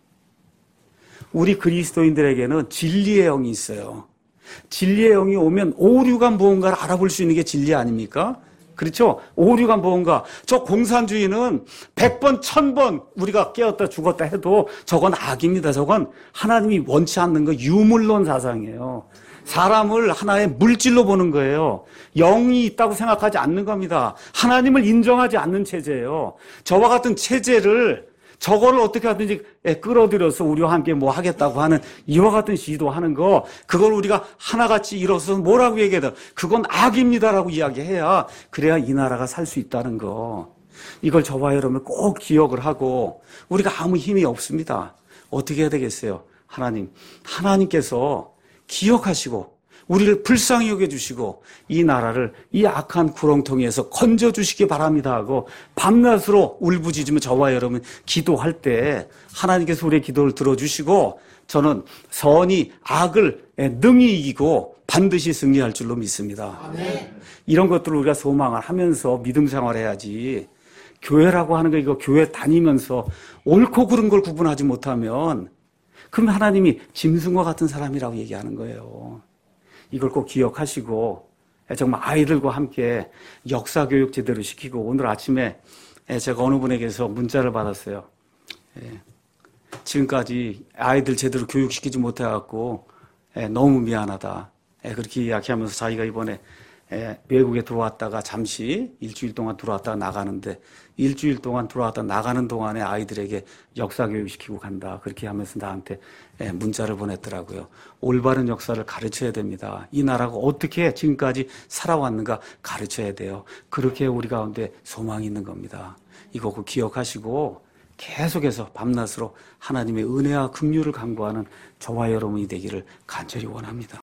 우리 그리스도인들에게는 진리의 영이 있어요. 진리의 영이 오면 오류가 무언가를 알아볼 수 있는 게 진리 아닙니까? 그렇죠? 오류가 무언가. 저 공산주의는 백 번, 천 번 우리가 깨었다 죽었다 해도 저건 악입니다. 저건 하나님이 원치 않는 거 유물론 사상이에요. 사람을 하나의 물질로 보는 거예요. 영이 있다고 생각하지 않는 겁니다. 하나님을 인정하지 않는 체제예요. 저와 같은 체제를 저거를 어떻게 하든지 끌어들여서 우리와 함께 뭐 하겠다고 하는 이와 같은 시도하는 거, 그걸 우리가 하나같이 일어서서 뭐라고 얘기해야 돼? 그건 악입니다라고 이야기해야 그래야 이 나라가 살 수 있다는 거. 이걸 저와 여러분 꼭 기억을 하고 우리가 아무 힘이 없습니다. 어떻게 해야 되겠어요? 하나님, 하나님께서 기억하시고 우리를 불쌍히 여겨주시고 이 나라를 이 악한 구렁텅이에서 건져주시기 바랍니다 하고 밤낮으로 울부짖으며 저와 여러분 기도할 때 하나님께서 우리의 기도를 들어주시고 저는 선이 악을 능히 이기고 반드시 승리할 줄로 믿습니다. 아멘. 이런 것들을 우리가 소망을 하면서 믿음 생활해야지 교회라고 하는 거 이거 교회 다니면서 옳고 그른 걸 구분하지 못하면 그럼 하나님이 짐승과 같은 사람이라고 얘기하는 거예요. 이걸 꼭 기억하시고 정말 아이들과 함께 역사교육 제대로 시키고 오늘 아침에 제가 어느 분에게서 문자를 받았어요. 지금까지 아이들 제대로 교육시키지 못해갖고 너무 미안하다. 그렇게 이야기하면서 자기가 이번에 외국에 들어왔다가 잠시 일주일 동안 들어왔다가 나가는데 일주일 동안 들어왔다가 나가는 동안에 아이들에게 역사교육시키고 간다. 그렇게 하면서 나한테 문자를 보냈더라고요. 올바른 역사를 가르쳐야 됩니다. 이 나라가 어떻게 지금까지 살아왔는가 가르쳐야 돼요. 그렇게 우리 가운데 소망이 있는 겁니다. 이거 꼭 기억하시고 계속해서 밤낮으로 하나님의 은혜와 긍휼을 간구하는 저와 여러분이 되기를 간절히 원합니다.